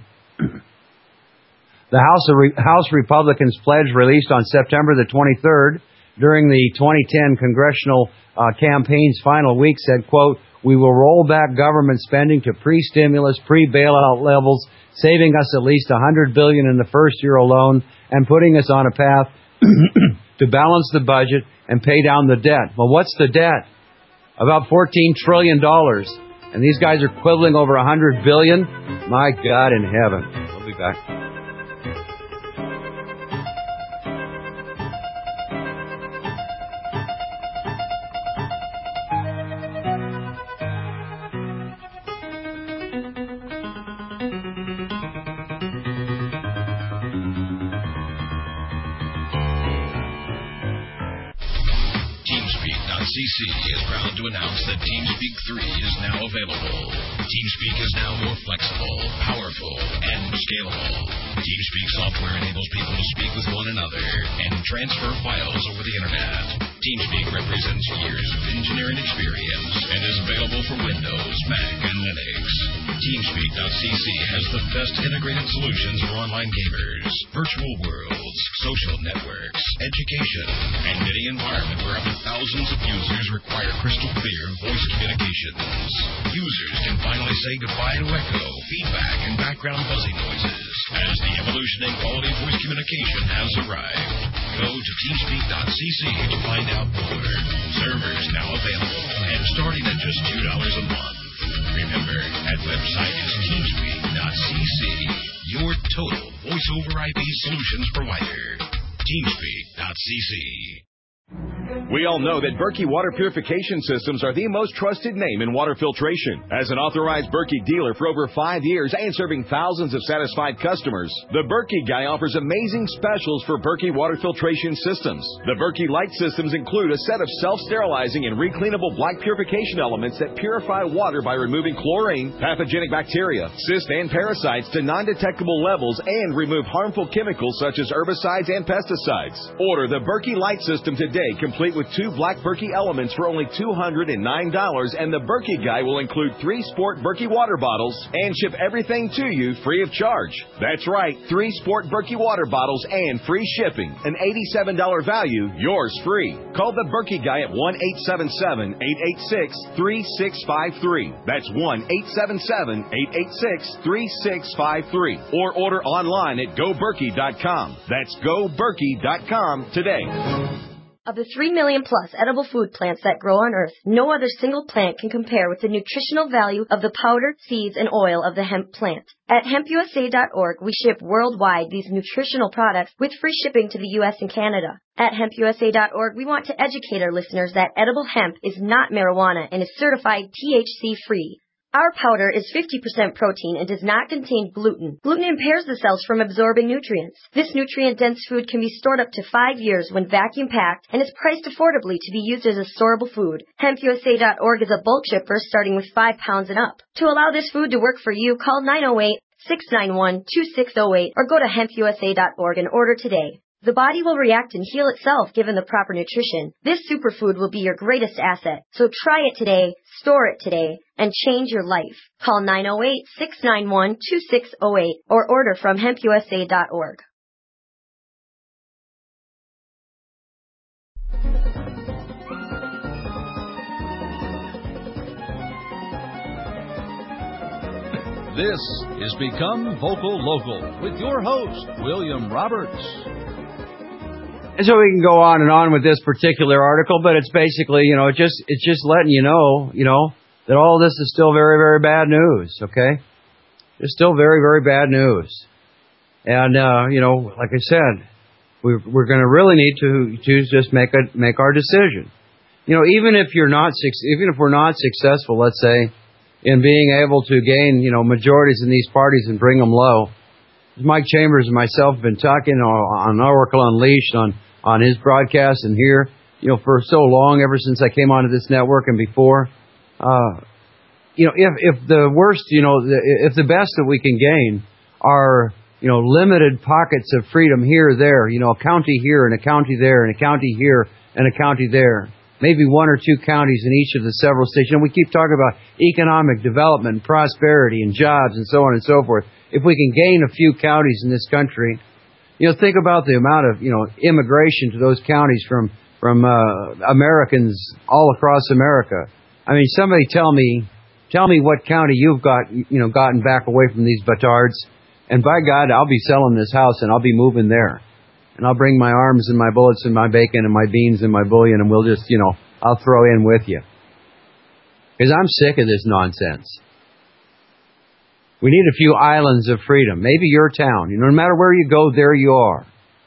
The House Republicans' pledge released on September the 23rd during the 2010 congressional campaign's final week said, quote, We will roll back government spending to pre-stimulus, pre-bailout levels, saving us at least $100 billion in the first year alone and putting us on a path to balance the budget and pay down the debt. Well, what's the debt? About $14 trillion. And these guys are quibbling over $100 billion? My God in heaven. We'll be back. CC is proud to announce that TeamSpeak 3 is now available. TeamSpeak is now more flexible, powerful, and scalable. TeamSpeak software enables people to speak with one another and transfer files over the internet. TeamSpeak represents years of engineering experience and is available for Windows, Mac, and Linux. TeamSpeak.cc has the best integrated solutions for online gamers, virtual worlds, social networks, education, and any environment where up to thousands of users require crystal clear voice communications. Users can finally say goodbye to echo, feedback, and background buzzing noises as the evolution in quality voice communication has arrived. Go to TeamSpeak.cc to find out more. Servers now available and starting at just $2 a month. Remember, that website is TeamSpeak.cc, your total voice-over IP solutions provider. TeamSpeak.cc. We all know that Berkey Water Purification Systems are the most trusted name in water filtration. As an authorized Berkey dealer for over 5 years and serving thousands of satisfied customers, the Berkey Guy offers amazing specials for Berkey water filtration systems. The Berkey Light systems include a set of self-sterilizing and recleanable black purification elements that purify water by removing chlorine, pathogenic bacteria, cysts, and parasites to non-detectable levels and remove harmful chemicals such as herbicides and pesticides. Order the Berkey Light system today, complete with 2 black Berkey elements for only $209, and the Berkey Guy will include 3 Sport Berkey water bottles and ship everything to you free of charge. That's right, 3 Sport Berkey water bottles and free shipping. An $87 value, yours free. Call the Berkey Guy at 1-877-886-3653. That's 1-877-886-3653. Or order online at GoBerkey.com. That's GoBerkey.com today. Of the 3 million plus edible food plants that grow on Earth, no other single plant can compare with the nutritional value of the powder, seeds, and oil of the hemp plant. At hempusa.org, we ship worldwide these nutritional products with free shipping to the U.S. and Canada. At hempusa.org, we want to educate our listeners that edible hemp is not marijuana and is certified THC-free. Our powder is 50% protein and does not contain gluten. Gluten impairs the cells from absorbing nutrients. This nutrient-dense food can be stored up to 5 years when vacuum-packed and is priced affordably to be used as a storable food. HempUSA.org is a bulk shipper starting with 5 pounds and up. To allow this food to work for you, call 908-691-2608 or go to hempusa.org and order today. The body will react and heal itself given the proper nutrition. This superfood will be your greatest asset. So try it today, store it today, and change your life. Call 908-691-2608 or order from hempusa.org. This is Become Vocal Local with your host, William Roberts. And so we can go on and on with this particular article, but it's basically, it's just letting you know, that all this is still very, very bad news, okay? It's still very, very bad news. And, like I said, we're going to really need to just make our decision. Even if we're not successful, let's say, in being able to gain, majorities in these parties and bring them low. Mike Chambers and myself have been talking on Oracle Unleashed on his broadcast and here, for so long, ever since I came onto this network and before. If the worst, if the best that we can gain are, limited pockets of freedom here or there, a county here and a county there and a county here and a county there, maybe 1 or 2 counties in each of the several states. We keep talking about economic development and prosperity and jobs and so on and so forth. If we can gain a few counties in this country, think about the amount of, immigration to those counties from Americans all across America. I mean, somebody tell me what county you've gotten back away from these batards, and by God, I'll be selling this house and I'll be moving there. And I'll bring my arms and my bullets and my bacon and my beans and my bullion, and we'll just, I'll throw in with you. Because I'm sick of this nonsense. We need a few islands of freedom. Maybe your town. No matter where you go, there you are.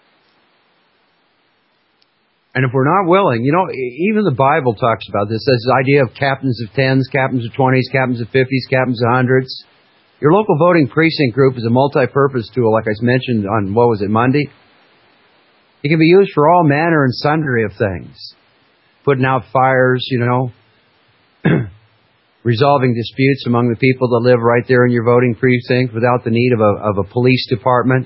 And if we're not willing, even the Bible talks about this idea of captains of 10s, captains of 20s, captains of 50s, captains of 100s. Your local voting precinct group is a multi-purpose tool, like I mentioned on, Monday? It can be used for all manner and sundry of things. Putting out fires, resolving disputes among the people that live right there in your voting precinct without the need of a police department.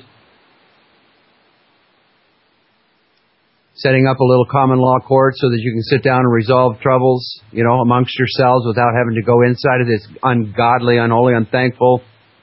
Setting up a little common law court so that you can sit down and resolve troubles, amongst yourselves without having to go inside of this ungodly, unholy, unthankful,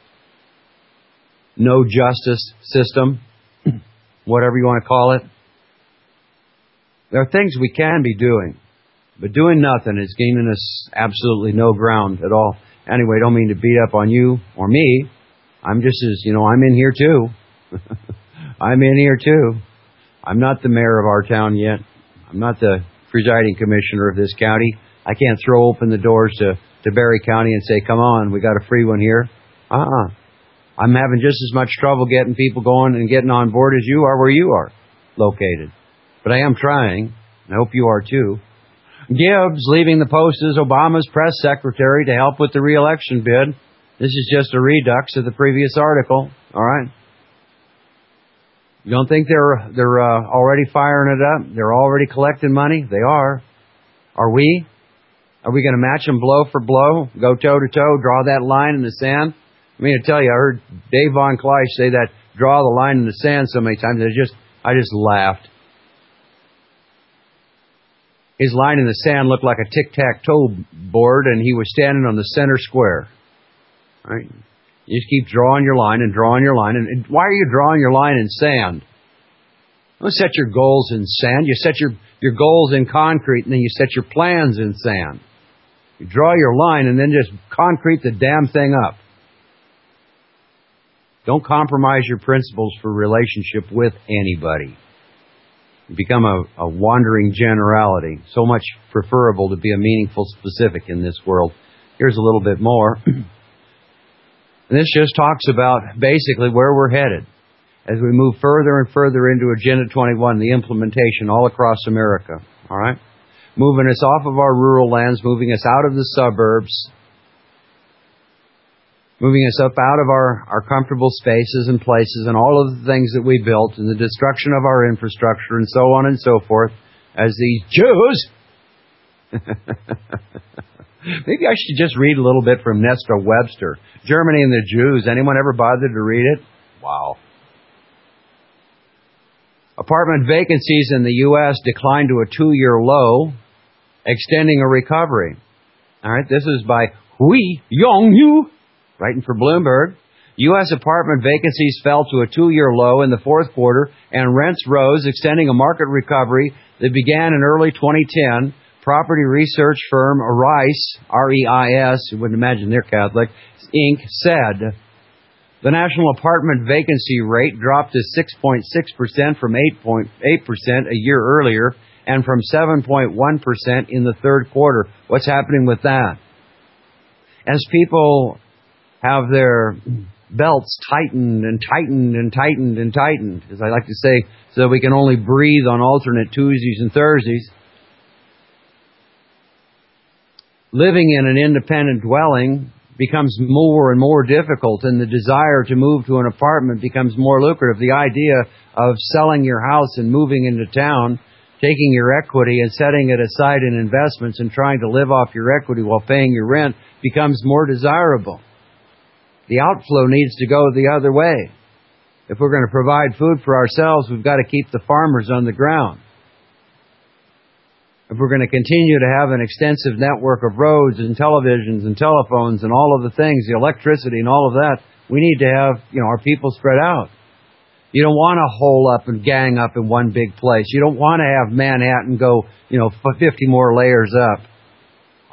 no justice system, whatever you want to call it. There are things we can be doing, but doing nothing is gaining us absolutely no ground at all. Anyway, don't mean to beat up on you or me. I'm just as, I'm in here too. I'm in here too. I'm not the mayor of our town yet. I'm not the presiding commissioner of this county. I can't throw open the doors to Barry County and say, come on, we got a free one here. I'm having just as much trouble getting people going and getting on board as you are where you are located. But I am trying. I hope you are too. Gibbs leaving the post as Obama's press secretary to help with the re-election bid. This is just a redux of the previous article. All right. You don't think they're already firing it up? They're already collecting money? They are. Are we? Are we going to match them blow for blow? Go toe to toe? Draw that line in the sand? I mean, I tell you, I heard Dave Von Cleich say that, draw the line in the sand so many times. I just laughed. His line in the sand looked like a tic-tac-toe board, and he was standing on the center square. All right? You just keep drawing your line and drawing your line. And why are you drawing your line in sand? Don't set your goals in sand. You set your goals in concrete, and then you set your plans in sand. You draw your line and then just concrete the damn thing up. Don't compromise your principles for relationship with anybody. You become a wandering generality. So much preferable to be a meaningful specific in this world. Here's a little bit more. And this just talks about basically where we're headed as we move further and further into Agenda 21, the implementation all across America. All right? Moving us off of our rural lands, moving us out of the suburbs, moving us up out of our comfortable spaces and places and all of the things that we built and the destruction of our infrastructure and so on and so forth as these Jews. Maybe I should just read a little bit from Nestor Webster. Germany and the Jews. Anyone ever bothered to read it? Wow. Apartment vacancies in the U.S. declined to a 2-year low, extending a recovery. All right, this is by Hui Yongyu, writing for Bloomberg. U.S. apartment vacancies fell to a 2-year low in the fourth quarter, and rents rose, extending a market recovery that began in early 2010. Property research firm Reis, R-E-I-S, you wouldn't imagine they're Catholic, Inc., said the national apartment vacancy rate dropped to 6.6% from 8.8% a year earlier and from 7.1% in the third quarter. What's happening with that? As people have their belts tightened and tightened and tightened and tightened, as I like to say, so we can only breathe on alternate Tuesdays and Thursdays, living in an independent dwelling becomes more and more difficult, and the desire to move to an apartment becomes more lucrative. The idea of selling your house and moving into town, taking your equity and setting it aside in investments and trying to live off your equity while paying your rent becomes more desirable. The outflow needs to go the other way. If we're going to provide food for ourselves, we've got to keep the farmers on the ground. If we're going to continue to have an extensive network of roads and televisions and telephones and all of the things, the electricity and all of that, we need to have, our people spread out. You don't want to hole up and gang up in one big place. You don't want to have Manhattan go, 50 more layers up.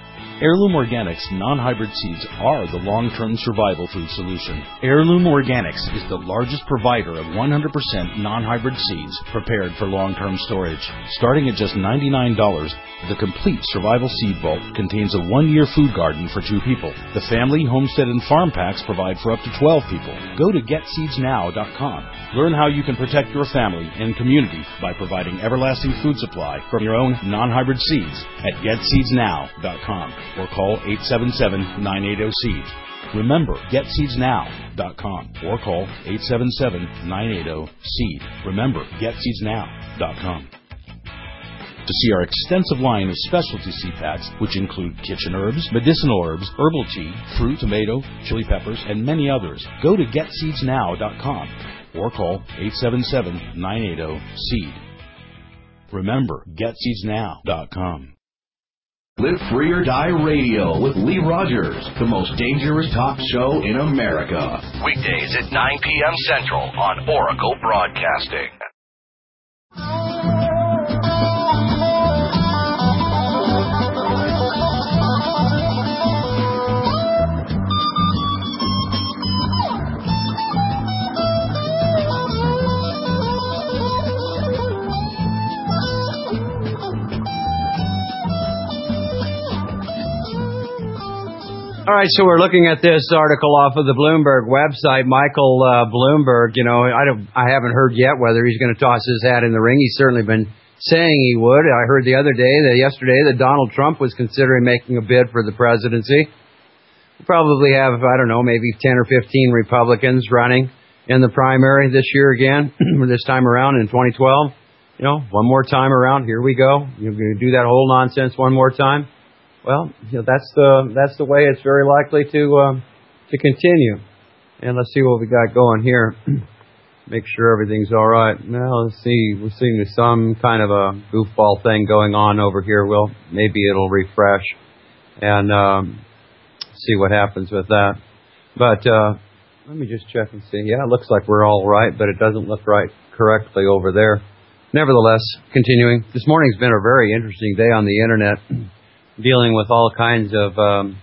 Heirloom Organics non-hybrid seeds are the long-term survival food solution. Heirloom Organics is the largest provider of 100% non-hybrid seeds prepared for long-term storage. Starting at just $99, the complete survival seed vault contains a 1-year food garden for 2 people. The family, homestead, and farm packs provide for up to 12 people. Go to getseedsnow.com. Learn how you can protect your family and community by providing everlasting food supply from your own non-hybrid seeds at getseedsnow.com or call 877-980-SEED. Remember, getseedsnow.com or call 877-980-SEED. Remember, getseedsnow.com. To see our extensive line of specialty seed packs, which include kitchen herbs, medicinal herbs, herbal tea, fruit, tomato, chili peppers, and many others, go to getseedsnow.com or call 877-980-SEED. Remember, getseedsnow.com. Live Free or Die Radio with Lee Rogers, the most dangerous talk show in America. Weekdays at 9 p.m. Central on Oracle Broadcasting. All right, so we're looking at this article off of the Bloomberg website. Michael Bloomberg, I haven't heard yet whether he's going to toss his hat in the ring. He's certainly been saying he would. I heard yesterday that Donald Trump was considering making a bid for the presidency. We'll probably have, maybe 10 or 15 Republicans running in the primary this year again, this time around in 2012. One more time around, here we go. You're going to do that whole nonsense one more time. Well, that's the way it's very likely to continue. And let's see what we got going here. Make sure everything's all right. Now, let's see. We're seeing some kind of a goofball thing going on over here. Well, maybe it'll refresh and see what happens with that. But let me just check and see. Yeah, it looks like we're all right, but it doesn't look right correctly over there. Nevertheless, continuing. This morning's been a very interesting day on the Internet. Dealing with all kinds of,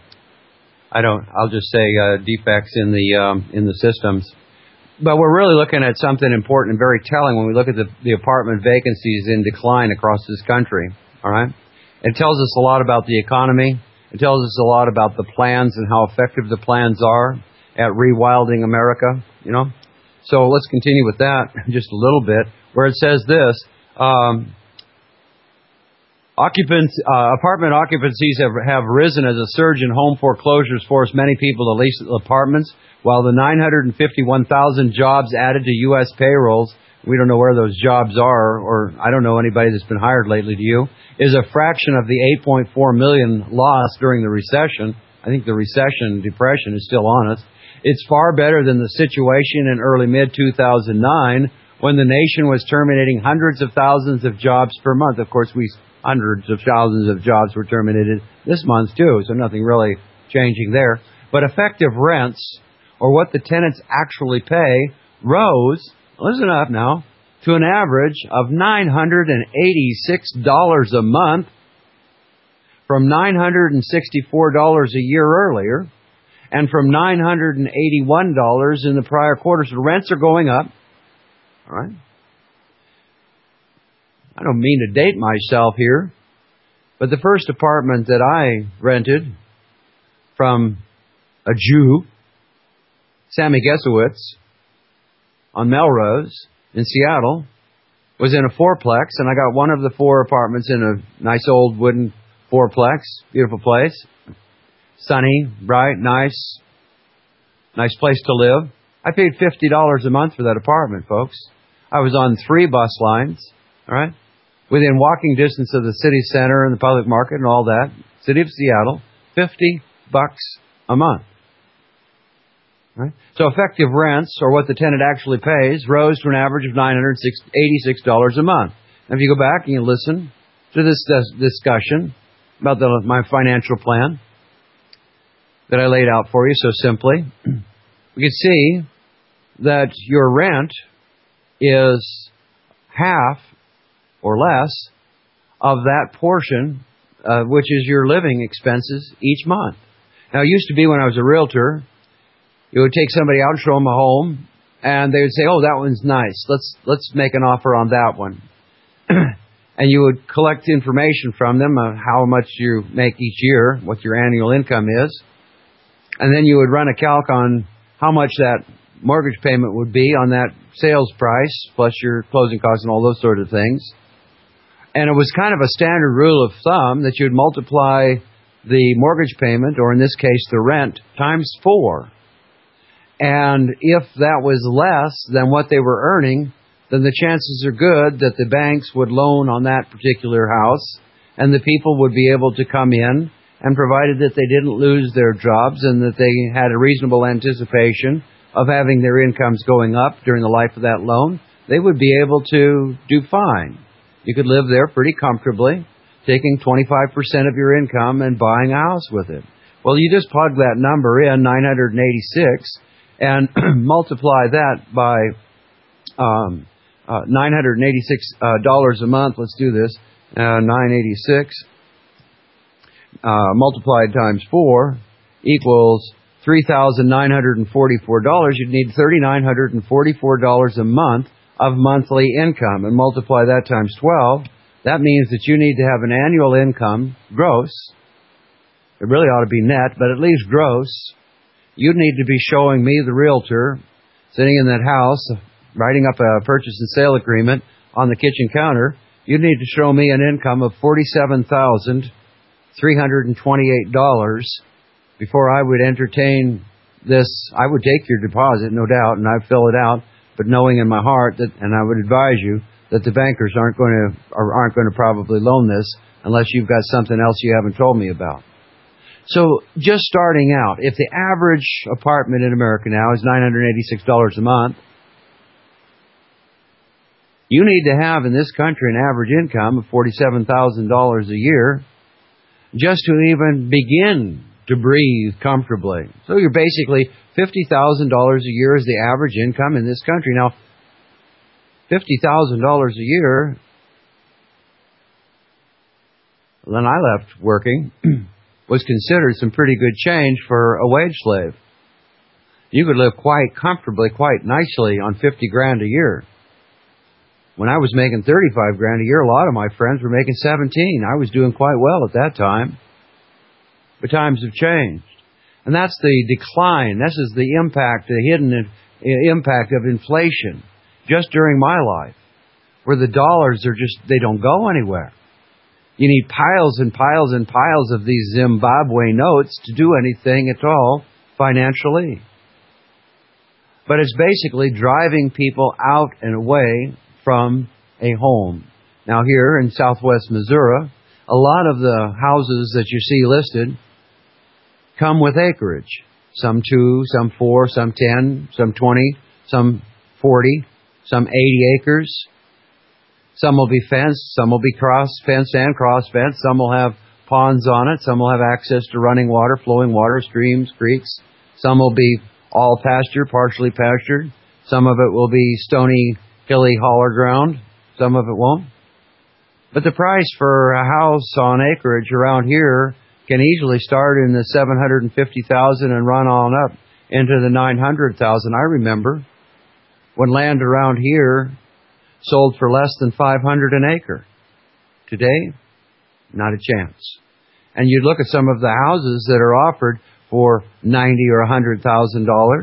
defects in the systems. But we're really looking at something important and very telling when we look at the apartment vacancies in decline across this country. All right? It tells us a lot about the economy. It tells us a lot about the plans and how effective the plans are at rewilding America, So let's continue with that just a little bit, where it says this. Apartment occupancies have risen as a surge in home foreclosures forced many people to lease apartments, while the 951,000 jobs added to U.S. payrolls, we don't know where those jobs are, or I don't know anybody that's been hired lately, do you, is a fraction of the 8.4 million lost during the recession. I think the depression is still on us. It's far better than the situation in early mid-2009 when the nation was terminating hundreds of thousands of jobs per month. Of course, hundreds of thousands of jobs were terminated this month, too, so nothing really changing there. But effective rents, or what the tenants actually pay, rose, listen up now, to an average of $986 a month from $964 a year earlier and from $981 in the prior quarter. So rents are going up. All right. I don't mean to date myself here, but the first apartment that I rented from a Jew, Sammy Gesowitz, on Melrose in Seattle, was in a fourplex, and I got one of the 4 apartments in a nice old wooden fourplex, beautiful place, sunny, bright, nice place to live. I paid $50 a month for that apartment, folks. I was on 3 bus lines, all right, within walking distance of the city center and the public market and all that. City of Seattle, $50 a month. Right? So effective rents, or what the tenant actually pays, rose to an average of $986 a month. And if you go back and you listen to this discussion about my financial plan that I laid out for you so simply, we can see that your rent is half or less of that portion which is your living expenses each month. Now, it used to be when I was a realtor, you would take somebody out and show them a home, and they would say, "Oh, that one's nice. Let's make an offer on that one." And you would collect information from them on how much you make each year, what your annual income is, and then you would run a calc on how much that mortgage payment would be on that sales price, plus your closing costs and all those sort of things. And it was kind of a standard rule of thumb that you'd multiply the mortgage payment, or in this case the rent, times 4. And if that was less than what they were earning, then the chances are good that the banks would loan on that particular house, and the people would be able to come in, and provided that they didn't lose their jobs and that they had a reasonable anticipation of having their incomes going up during the life of that loan, they would be able to do fine. You could live there pretty comfortably, taking 25% of your income and buying a house with it. Well, you just plug that number in, 986, and multiply that by $986 a month. Let's do this. 986 multiplied times 4 equals $3,944. You'd need $3,944 a month of monthly income, and multiply that times 12. That means that you need to have an annual income, gross. It really ought to be net, but at least gross. You need to be showing me, the realtor, sitting in that house, writing up a purchase and sale agreement on the kitchen counter. You need to show me an income of $47,328 before I would entertain this. I would take your deposit, no doubt, and I'd fill it out, but knowing in my heart that, and I would advise you, that the bankers aren't going to probably loan this unless you've got something else you haven't told me about. So just starting out, if the average apartment in America now is $986 a month, you need to have in this country an average income of $47,000 a year just to even begin to breathe comfortably. So you're basically $50,000 a year is the average income in this country. Now, $50,000 a year, when I left working, was considered some pretty good change for a wage slave. You could live quite comfortably, quite nicely on $50,000 a year. When I was making $35,000 a year, a lot of my friends were making $17,000. I was doing quite well at that time. But times have changed. And that's the decline. This is the impact, the hidden impact of inflation just during my life, where the dollars are just, they don't go anywhere. You need piles and piles and piles of these Zimbabwe notes to do anything at all financially. But it's basically driving people out and away from a home. Now here in southwest Missouri, a lot of the houses that you see listed come with acreage. Some 2, some 4, some 10, some 20, some 40, some 80 acres. Some will be fenced, some will be cross-fenced and cross-fenced. Some will have ponds on it. Some will have access to running water, flowing water, streams, creeks. Some will be all pasture, partially pastured. Some of it will be stony, hilly, holler ground. Some of it won't. But the price for a house on acreage around here can easily start in the $750,000 and run on up into the $900,000. I remember when land around here sold for less than $500 an acre. Today, not a chance. And you'd look at some of the houses that are offered for $90,000 or $100,000,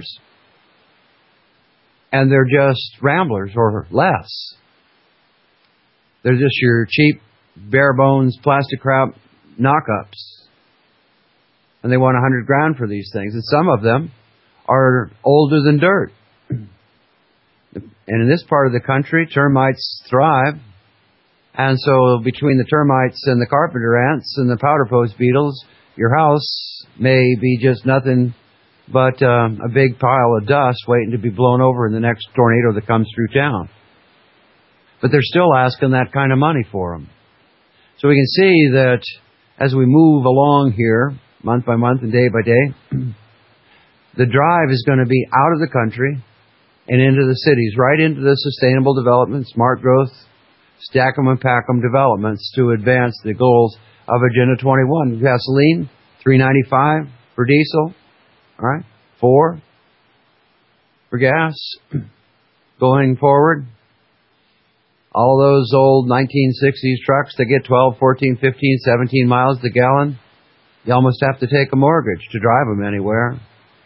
and they're just ramblers or less. They're just your cheap, bare bones, plastic crap knock-ups. And they want $100,000 for these things. And some of them are older than dirt. And in this part of the country, termites thrive. And so between the termites and the carpenter ants and the powder post beetles, your house may be just nothing but a big pile of dust waiting to be blown over in the next tornado that comes through town. But they're still asking that kind of money for them. So we can see that as we move along here, month by month and day by day, the drive is going to be out of the country and into the cities, right into the sustainable development, smart growth, stack 'em and pack 'em developments to advance the goals of Agenda 21. Gasoline, $3.95 for diesel. All right, $4 for gas going forward. All those old 1960s trucks that get 12, 14, 15, 17 miles a gallon, you almost have to take a mortgage to drive them anywhere.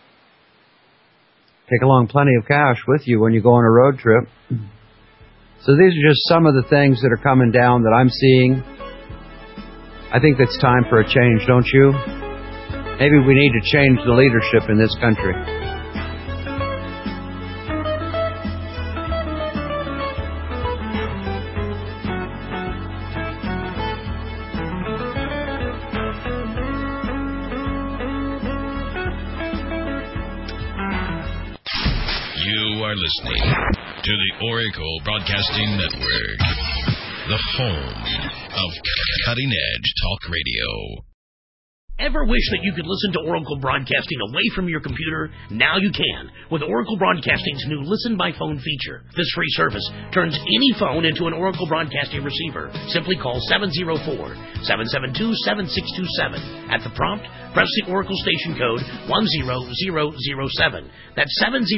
Take along plenty of cash with you when you go on a road trip. So these are just some of the things that are coming down that I'm seeing. I think it's time for a change, don't you? Maybe we need to change the leadership in this country. You are listening to the Oracle Broadcasting Network, the home of cutting edge talk radio. Ever wish that you could listen to Oracle Broadcasting away from your computer? Now you can with Oracle Broadcasting's new Listen by Phone feature. This free service turns any phone into an Oracle Broadcasting receiver. Simply call 704-772-7627. At the prompt, press the Oracle station code 10007. That's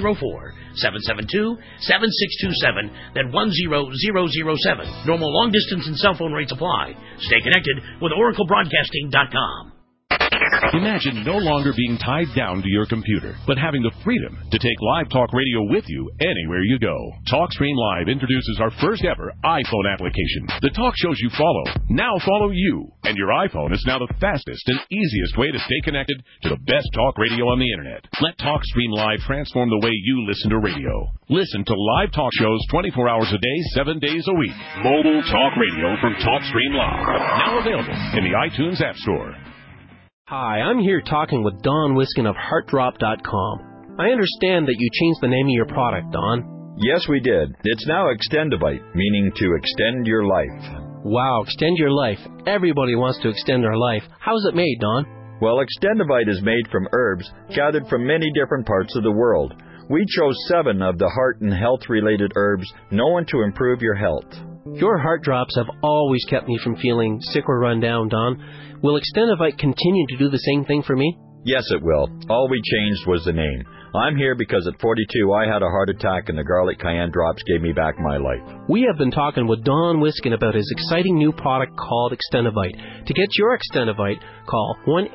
704-772-7627, then 10007. Normal long distance and cell phone rates apply. Stay connected with OracleBroadcasting.com. Imagine no longer being tied down to your computer, but having the freedom to take live talk radio with you anywhere you go. TalkStream Live introduces our first ever iPhone application. The talk shows you follow now follow you, and your iPhone is now the fastest and easiest way to stay connected to the best talk radio on the internet. Let TalkStream Live transform the way you listen to radio. Listen to live talk shows 24 hours a day, 7 days a week. Mobile talk radio from TalkStream Live. Now available in the iTunes App Store. Hi, I'm here talking with Don Wiskin of HeartDrop.com. I understand that you changed the name of your product, Don. Yes, we did. It's now Extendivite, meaning to extend your life. Wow, extend your life. Everybody wants to extend their life. How is it made, Don? Well, Extendivite is made from herbs gathered from many different parts of the world. We chose 7 of the heart and health-related herbs known to improve your health. Your heart drops have always kept me from feeling sick or run down, Don. Will Extendivite continue to do the same thing for me? Yes, it will. All we changed was the name. I'm here because at 42 I had a heart attack and the garlic cayenne drops gave me back my life. We have been talking with Don Wiskin about his exciting new product called Extendivite. To get your Extendivite, call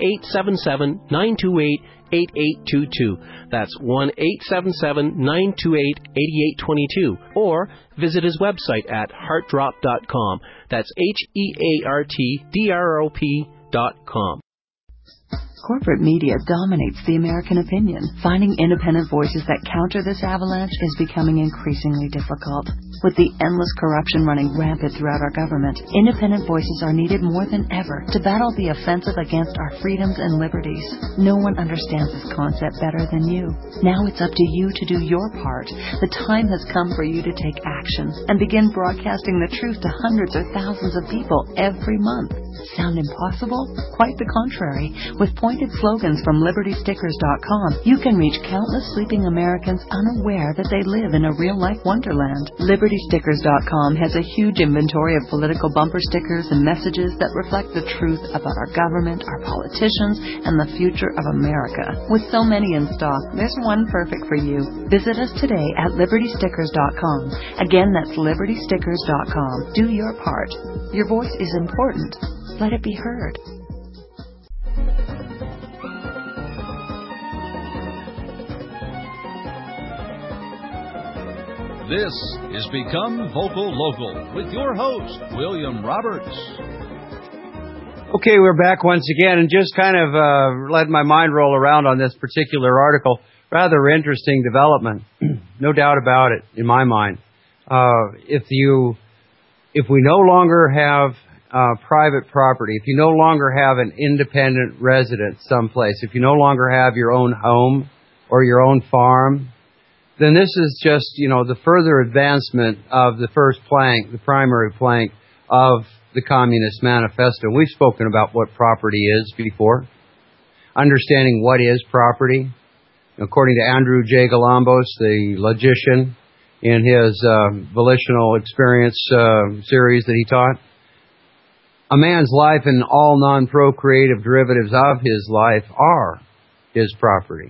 1-877-928-8822. That's 1-877-928-8822. Or visit his website at heartdrop.com. That's HeartDrop.com. Corporate media dominates the American opinion. Finding independent voices that counter this avalanche is becoming increasingly difficult. With the endless corruption running rampant throughout our government, independent voices are needed more than ever to battle the offensive against our freedoms and liberties. No one understands this concept better than you. Now it's up to you to do your part. The time has come for you to take action and begin broadcasting the truth to hundreds or thousands of people every month. Sound impossible? Quite the contrary. With pointed slogans from LibertyStickers.com, you can reach countless sleeping Americans unaware that they live in a real-life wonderland. LibertyStickers.com has a huge inventory of political bumper stickers and messages that reflect the truth about our government, our politicians, and the future of America. With so many in stock, there's one perfect for you. Visit us today at LibertyStickers.com. Again, that's LibertyStickers.com. Do your part. Your voice is important. Let it be heard. This is Become Vocal Local with your host, William Roberts. Okay, we're back once again and just kind of let my mind roll around on this particular article. Rather interesting development. No doubt about it, in my mind. If we no longer have private property, if you no longer have an independent residence someplace, if you no longer have your own home or your own farm, then this is just, the further advancement of the first plank, the primary plank of the Communist Manifesto. We've spoken about what property is before. Understanding what is property. According to Andrew J. Galambos, the logician, in his volitional experience series that he taught, A man's life and all non-procreative derivatives of his life are his property.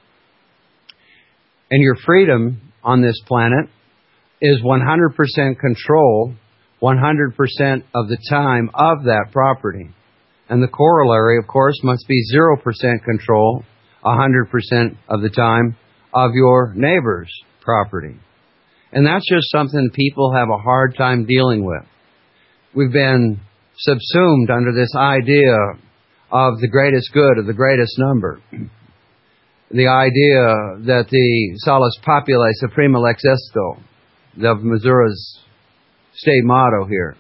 And your freedom on this planet is 100% control 100% of the time of that property. And the corollary, of course, must be 0% control 100% of the time of your neighbor's property. And that's just something people have a hard time dealing with. We've been subsumed under this idea of the greatest good of the greatest number. The idea that the salus populi suprema lex esto of Missouri's state motto here,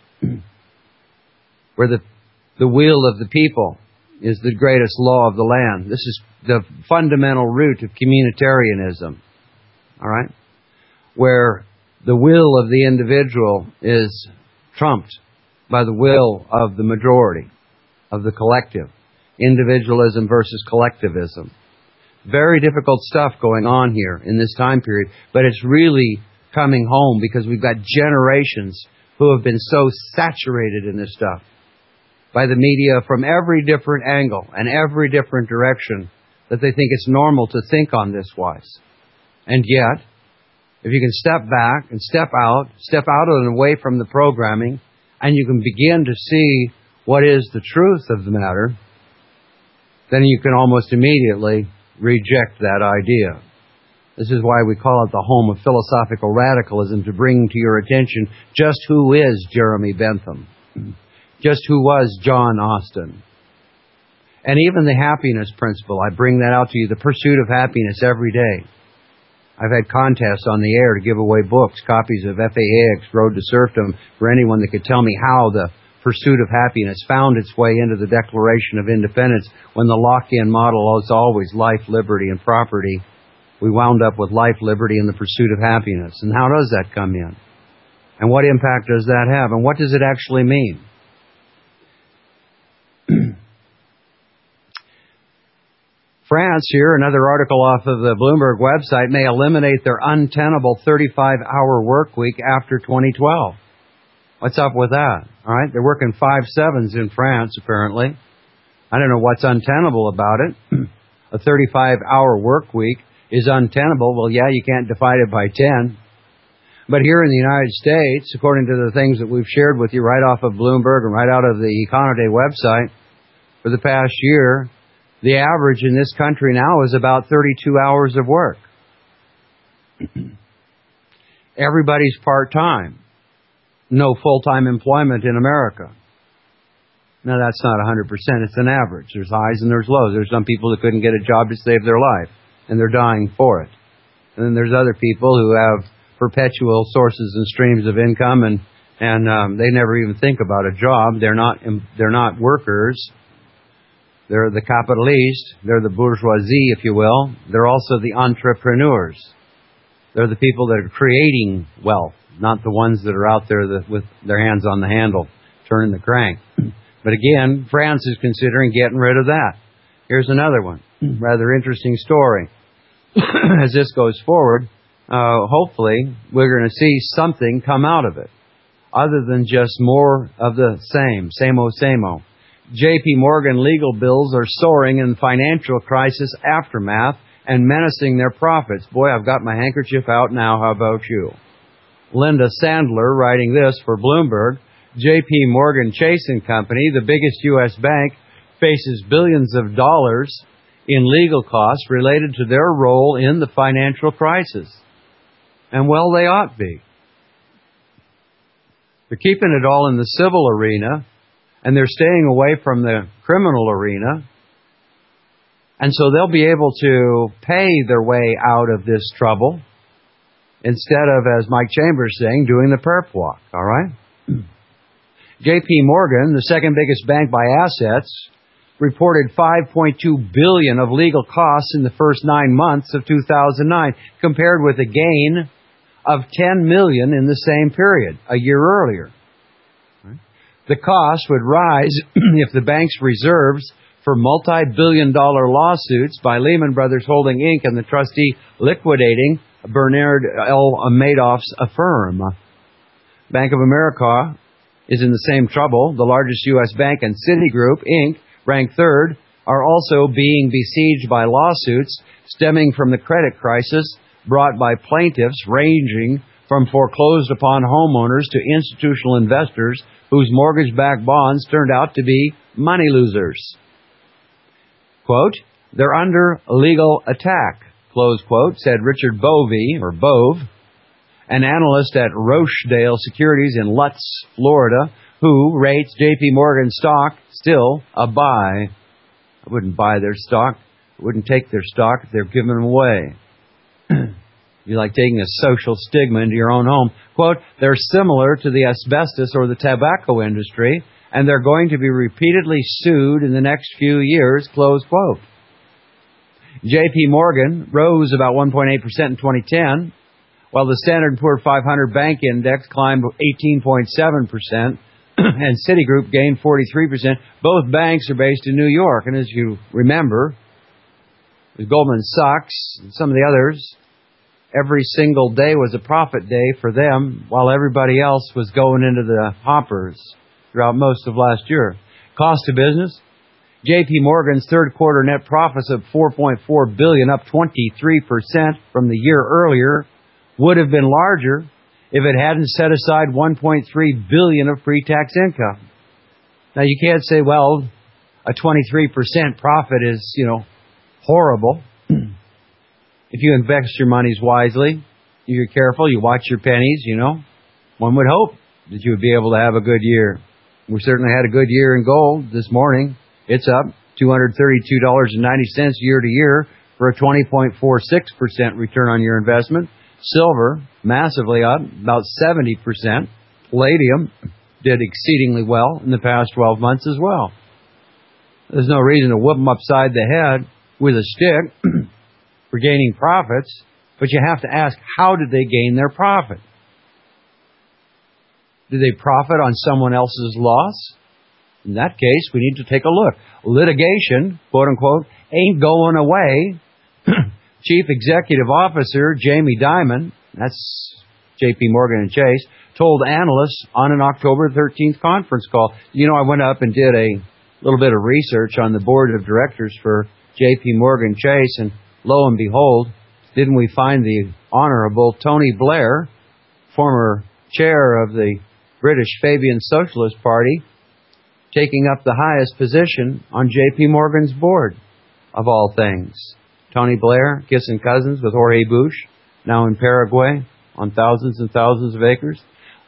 where the will of the people is the greatest law of the land. This is the fundamental root of communitarianism, all right? Where the will of the individual is trumped by the will of the majority, of the collective. Individualism versus collectivism. Very difficult stuff going on here in this time period, but it's really coming home because we've got generations who have been so saturated in this stuff by the media from every different angle and every different direction that they think it's normal to think on this wise. And yet, if you can step back and step out and away from the programming, and you can begin to see what is the truth of the matter, then you can almost immediately reject that idea. This is why we call it the home of philosophical radicalism, to bring to your attention just who is Jeremy Bentham, just who was John Austin. And even the happiness principle, I bring that out to you, the pursuit of happiness every day. I've had contests on the air to give away books, copies of FAAX, Road to Serfdom, for anyone that could tell me how the pursuit of happiness found its way into the Declaration of Independence when the lock-in model was always life, liberty, and property. We wound up with life, liberty, and the pursuit of happiness. And how does that come in? And what impact does that have? And what does it actually mean? France here, another article off of the Bloomberg website, may eliminate their untenable 35-hour work week after 2012. What's up with that? All right, they're working 5/7s in France, apparently. I don't know what's untenable about it. A 35-hour work week is untenable. Well, yeah, you can't divide it by 10. But here in the United States, according to the things that we've shared with you right off of Bloomberg and right out of the Econoday website, for the past year, the average in this country now is about 32 hours of work. Everybody's part-time. No full-time employment in America. Now, that's not 100%. It's an average. There's highs and there's lows. There's some people that couldn't get a job to save their life, and they're dying for it. And then there's other people who have perpetual sources and streams of income, and they never even think about a job. They're not workers. They're the capitalistes. They're the bourgeoisie, if you will. They're also the entrepreneurs. They're the people that are creating wealth, not the ones that are out there with their hands on the handle, turning the crank. But again, France is considering getting rid of that. Here's another one. Rather interesting story. As this goes forward, hopefully we're going to see something come out of it, other than just more of the same-o. J.P. Morgan legal bills are soaring in financial crisis aftermath and menacing their profits. Boy, I've got my handkerchief out now. How about you? Linda Sandler writing this for Bloomberg. J.P. Morgan Chase & Company, the biggest U.S. bank, faces billions of dollars in legal costs related to their role in the financial crisis. And well, they ought to be. They're keeping it all in the civil arena, and they're staying away from the criminal arena. And so they'll be able to pay their way out of this trouble instead of, as Mike Chambers saying, doing the perp walk, all right? J.P. Morgan, the second biggest bank by assets, reported $5.2 billion of legal costs in the first 9 months of 2009, compared with a gain of $10 million in the same period, a year earlier. The cost would rise if the bank's reserves for multi-billion-dollar lawsuits by Lehman Brothers Holding Inc. and the trustee liquidating Bernard L. Madoff's firm. Bank of America is in the same trouble. The largest U.S. bank and Citigroup, Inc., ranked third, are also being besieged by lawsuits stemming from the credit crisis brought by plaintiffs ranging from foreclosed upon homeowners to institutional investors whose mortgage-backed bonds turned out to be money losers. Quote, they're under legal attack, close quote, said Richard Bove, an analyst at Rochdale Securities in Lutz, Florida, who rates J.P. Morgan stock still a buy. I wouldn't buy their stock. I wouldn't take their stock if they're giving them away. You like taking a social stigma into your own home. Quote, they're similar to the asbestos or the tobacco industry, and they're going to be repeatedly sued in the next few years, close quote. J.P. Morgan rose about 1.8% in 2010, while the Standard & Poor's 500 Bank Index climbed 18.7%, and Citigroup gained 43%. Both banks are based in New York, and as you remember, with Goldman Sachs and some of the others, every single day was a profit day for them, while everybody else was going into the hoppers throughout most of last year. Cost of business, J.P. Morgan's third quarter net profits of $4.4 billion, up 23% from the year earlier, would have been larger if it hadn't set aside $1.3 billion of pre-tax income. Now, you can't say, well, a 23% profit is, horrible. If you invest your monies wisely, you're careful, you watch your pennies, one would hope that you would be able to have a good year. We certainly had a good year in gold this morning. It's up $232.90 year to year for a 20.46% return on your investment. Silver, massively up, about 70%. Palladium did exceedingly well in the past 12 months as well. There's no reason to whoop them upside the head with a stick for gaining profits, but you have to ask, how did they gain their profit? Did they profit on someone else's loss? In that case, we need to take a look. Litigation, quote unquote, ain't going away. Chief Executive Officer Jamie Dimon, that's J.P. Morgan & Chase, told analysts on an October 13th conference call. I went up and did a little bit of research on the board of directors for J.P. Morgan Chase, and lo and behold, didn't we find the Honorable Tony Blair, former chair of the British Fabian Socialist Party, taking up the highest position on J.P. Morgan's board, of all things. Tony Blair, kissing cousins with Jorge Bush, now in Paraguay, on thousands and thousands of acres.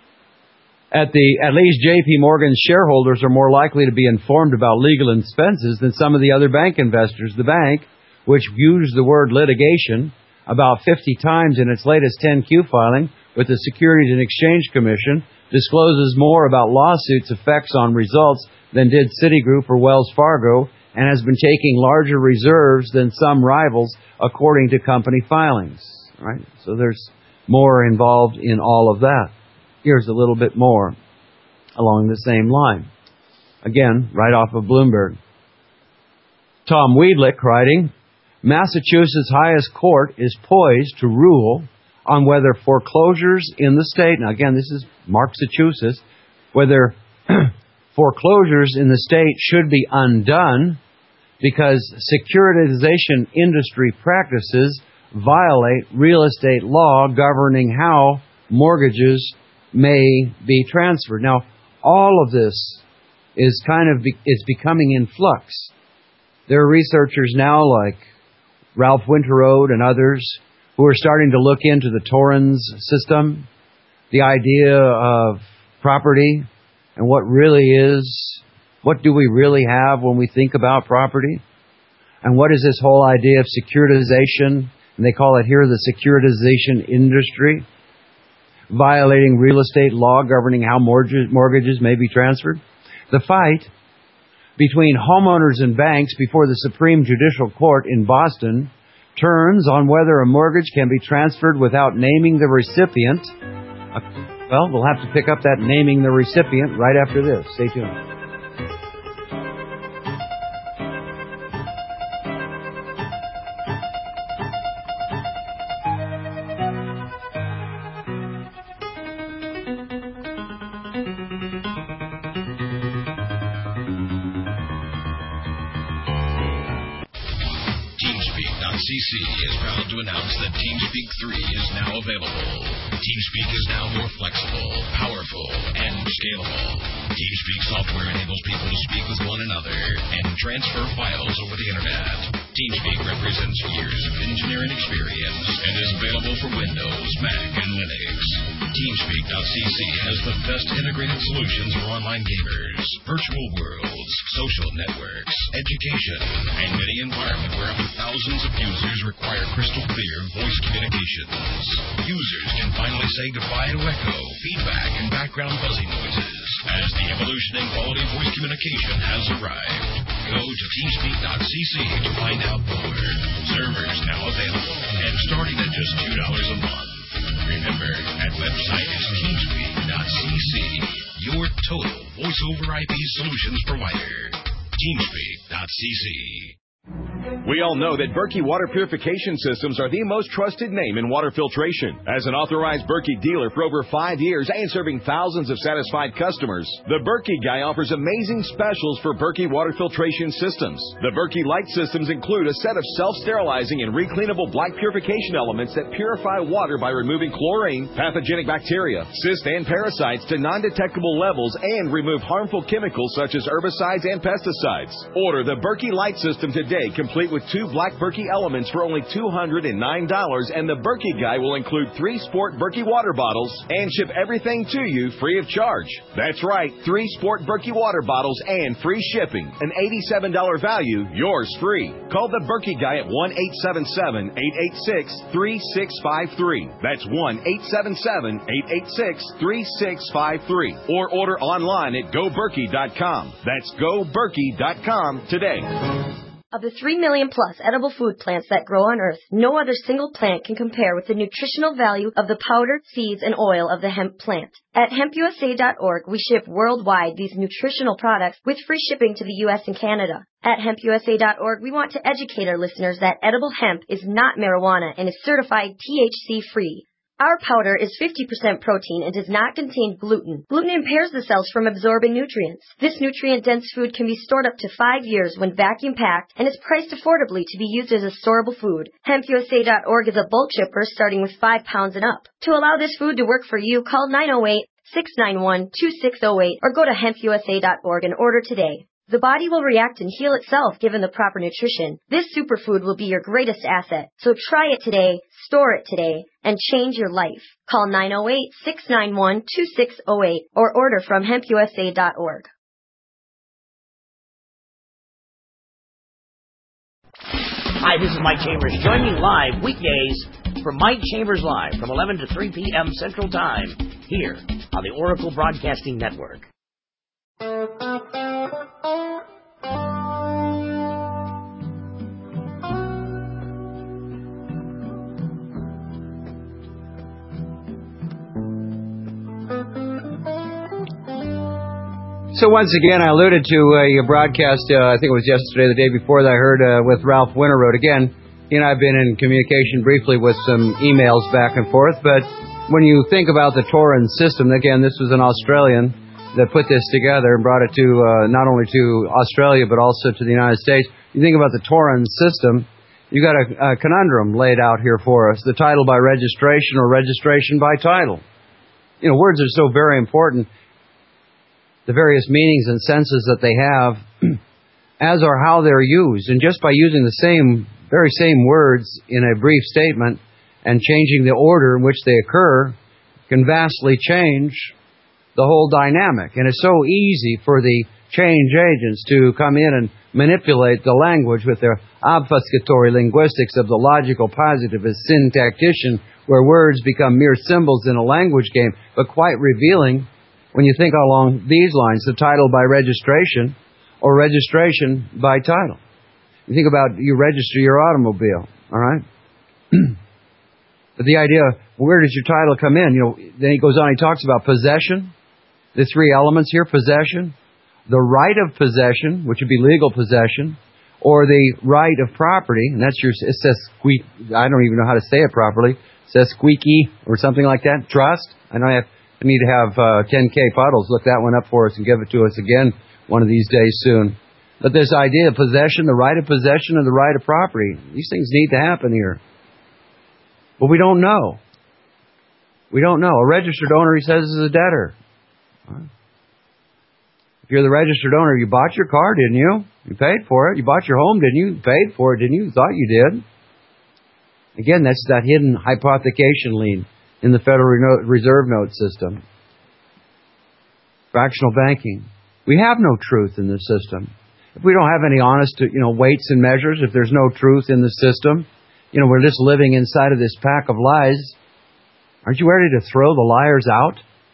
At least J.P. Morgan's shareholders are more likely to be informed about legal expenses than some of the other bank investors. The bank, which used the word litigation about 50 times in its latest 10Q filing with the Securities and Exchange Commission, discloses more about lawsuits' effects on results than did Citigroup or Wells Fargo, and has been taking larger reserves than some rivals, according to company filings. Right? So there's more involved in all of that. Here's a little bit more along the same line. Again, right off of Bloomberg. Tom Weidlich writing, Massachusetts' highest court is poised to rule on whether foreclosures in the state, now again, this is Massachusetts, whether foreclosures in the state should be undone because securitization industry practices violate real estate law governing how mortgages may be transferred. Now, all of this is is becoming in flux. There are researchers now like Ralph Winterode and others who are starting to look into the Torrens system, the idea of property, and what do we really have when we think about property? And what is this whole idea of securitization? And they call it here the securitization industry, violating real estate law governing how mortgages may be transferred. The fight between homeowners and banks before the Supreme Judicial Court in Boston turns on whether a mortgage can be transferred without naming the recipient. Well, we'll have to pick up that naming the recipient right after this. Stay tuned. TeamSpeak.cc is proud to announce that TeamSpeak 3 is now available. TeamSpeak is now more flexible, powerful, and scalable. TeamSpeak software enables people to speak with one another and transfer files over the internet. TeamSpeak represents years of engineering experience and is available for Windows, Mac, and Linux. TeamSpeak.cc has the best integrated solutions for online gamers, virtual worlds, social networks, education, and any environment where up to thousands of users require crystal clear voice communications. Users can finally say goodbye to echo, feedback, and background buzzing noises as the evolution in quality voice communication has arrived. Go to TeamSpeak.cc to find out more. Servers now available and starting at just $2 a month. Remember, that website is TeamSpeak.cc, your total voice-over IP solutions provider. TeamSpeak.cc. We all know that Berkey water purification systems are the most trusted name in water filtration. As an authorized Berkey dealer for over 5 years and serving thousands of satisfied customers, the Berkey Guy offers amazing specials for Berkey water filtration systems. The Berkey Light systems include a set of self-sterilizing and recleanable black purification elements that purify water by removing chlorine, pathogenic bacteria, cysts, and parasites to non-detectable levels and remove harmful chemicals such as herbicides and pesticides. Order the Berkey Light system today, complete with 2 black Berkey elements for only $209, and the Berkey Guy will include 3 sport Berkey water bottles and ship everything to you free of charge. That's right, 3 sport Berkey water bottles and free shipping. An $87 value, yours free. Call the Berkey Guy at 1-877-886-3653. That's 1-877-886-3653. Or order online at GoBerkey.com. That's GoBerkey.com today. Of the 3 million plus edible food plants that grow on Earth, no other single plant can compare with the nutritional value of the powder, seeds, and oil of the hemp plant. At hempusa.org, we ship worldwide these nutritional products with free shipping to the U.S. and Canada. At hempusa.org, we want to educate our listeners that edible hemp is not marijuana and is certified THC-free. Our powder is 50% protein and does not contain gluten. Gluten impairs the cells from absorbing nutrients. This nutrient-dense food can be stored up to 5 years when vacuum-packed and is priced affordably to be used as a storable food. HempUSA.org is a bulk shipper starting with 5 pounds and up. To allow this food to work for you, call 908-691-2608 or go to HempUSA.org and order today. The body will react and heal itself given the proper nutrition. This superfood will be your greatest asset. So try it today, store it today, and change your life. Call 908-691-2608 or order from hempusa.org. Hi, this is Mike Chambers. Join me live weekdays for Mike Chambers Live from 11 to 3 p.m. Central Time here on the Oracle Broadcasting Network. So once again, I alluded to a broadcast, I think it was yesterday, the day before, that I heard with Ralph Winterroad. Again, he and I have been in communication briefly with some emails back and forth, but when you think about the Torin system, again, this was an Australian that put this together and brought it to not only to Australia, but also to the United States. You think about the Torin system, you got a conundrum laid out here for us, the title by registration or registration by title. You know, words are so very important. The various meanings and senses that they have, as are how they're used. And just by using the very same words in a brief statement and changing the order in which they occur can vastly change the whole dynamic. And it's so easy for the change agents to come in and manipulate the language with their obfuscatory linguistics of the logical positivist syntactician, where words become mere symbols in a language game, but quite revealing when you think along these lines, the title by registration or registration by title. You think about you register your automobile, all right? But the idea, where does your title come in? You know, then he goes on, he talks about possession, the 3 elements here, possession, the right of possession, which would be legal possession, or the right of property, and that's your, it says squeak, I don't even know how to say it properly, it says squeaky or something like that, trust. I need to have 10K Puddles look that one up for us and give it to us again one of these days soon. But this idea of possession, the right of possession and the right of property, these things need to happen here. But we don't know. We don't know. A registered owner, he says, is a debtor. If you're the registered owner, you bought your car, didn't you? You paid for it. You bought your home, didn't you? You paid for it, didn't you? You thought you did. Again, that's that hidden hypothecation lien in the Federal Reserve note system. Fractional banking. We have no truth in this system. If we don't have any honest, weights and measures, if there's no truth in the system, we're just living inside of this pack of lies. Aren't you ready to throw the liars out?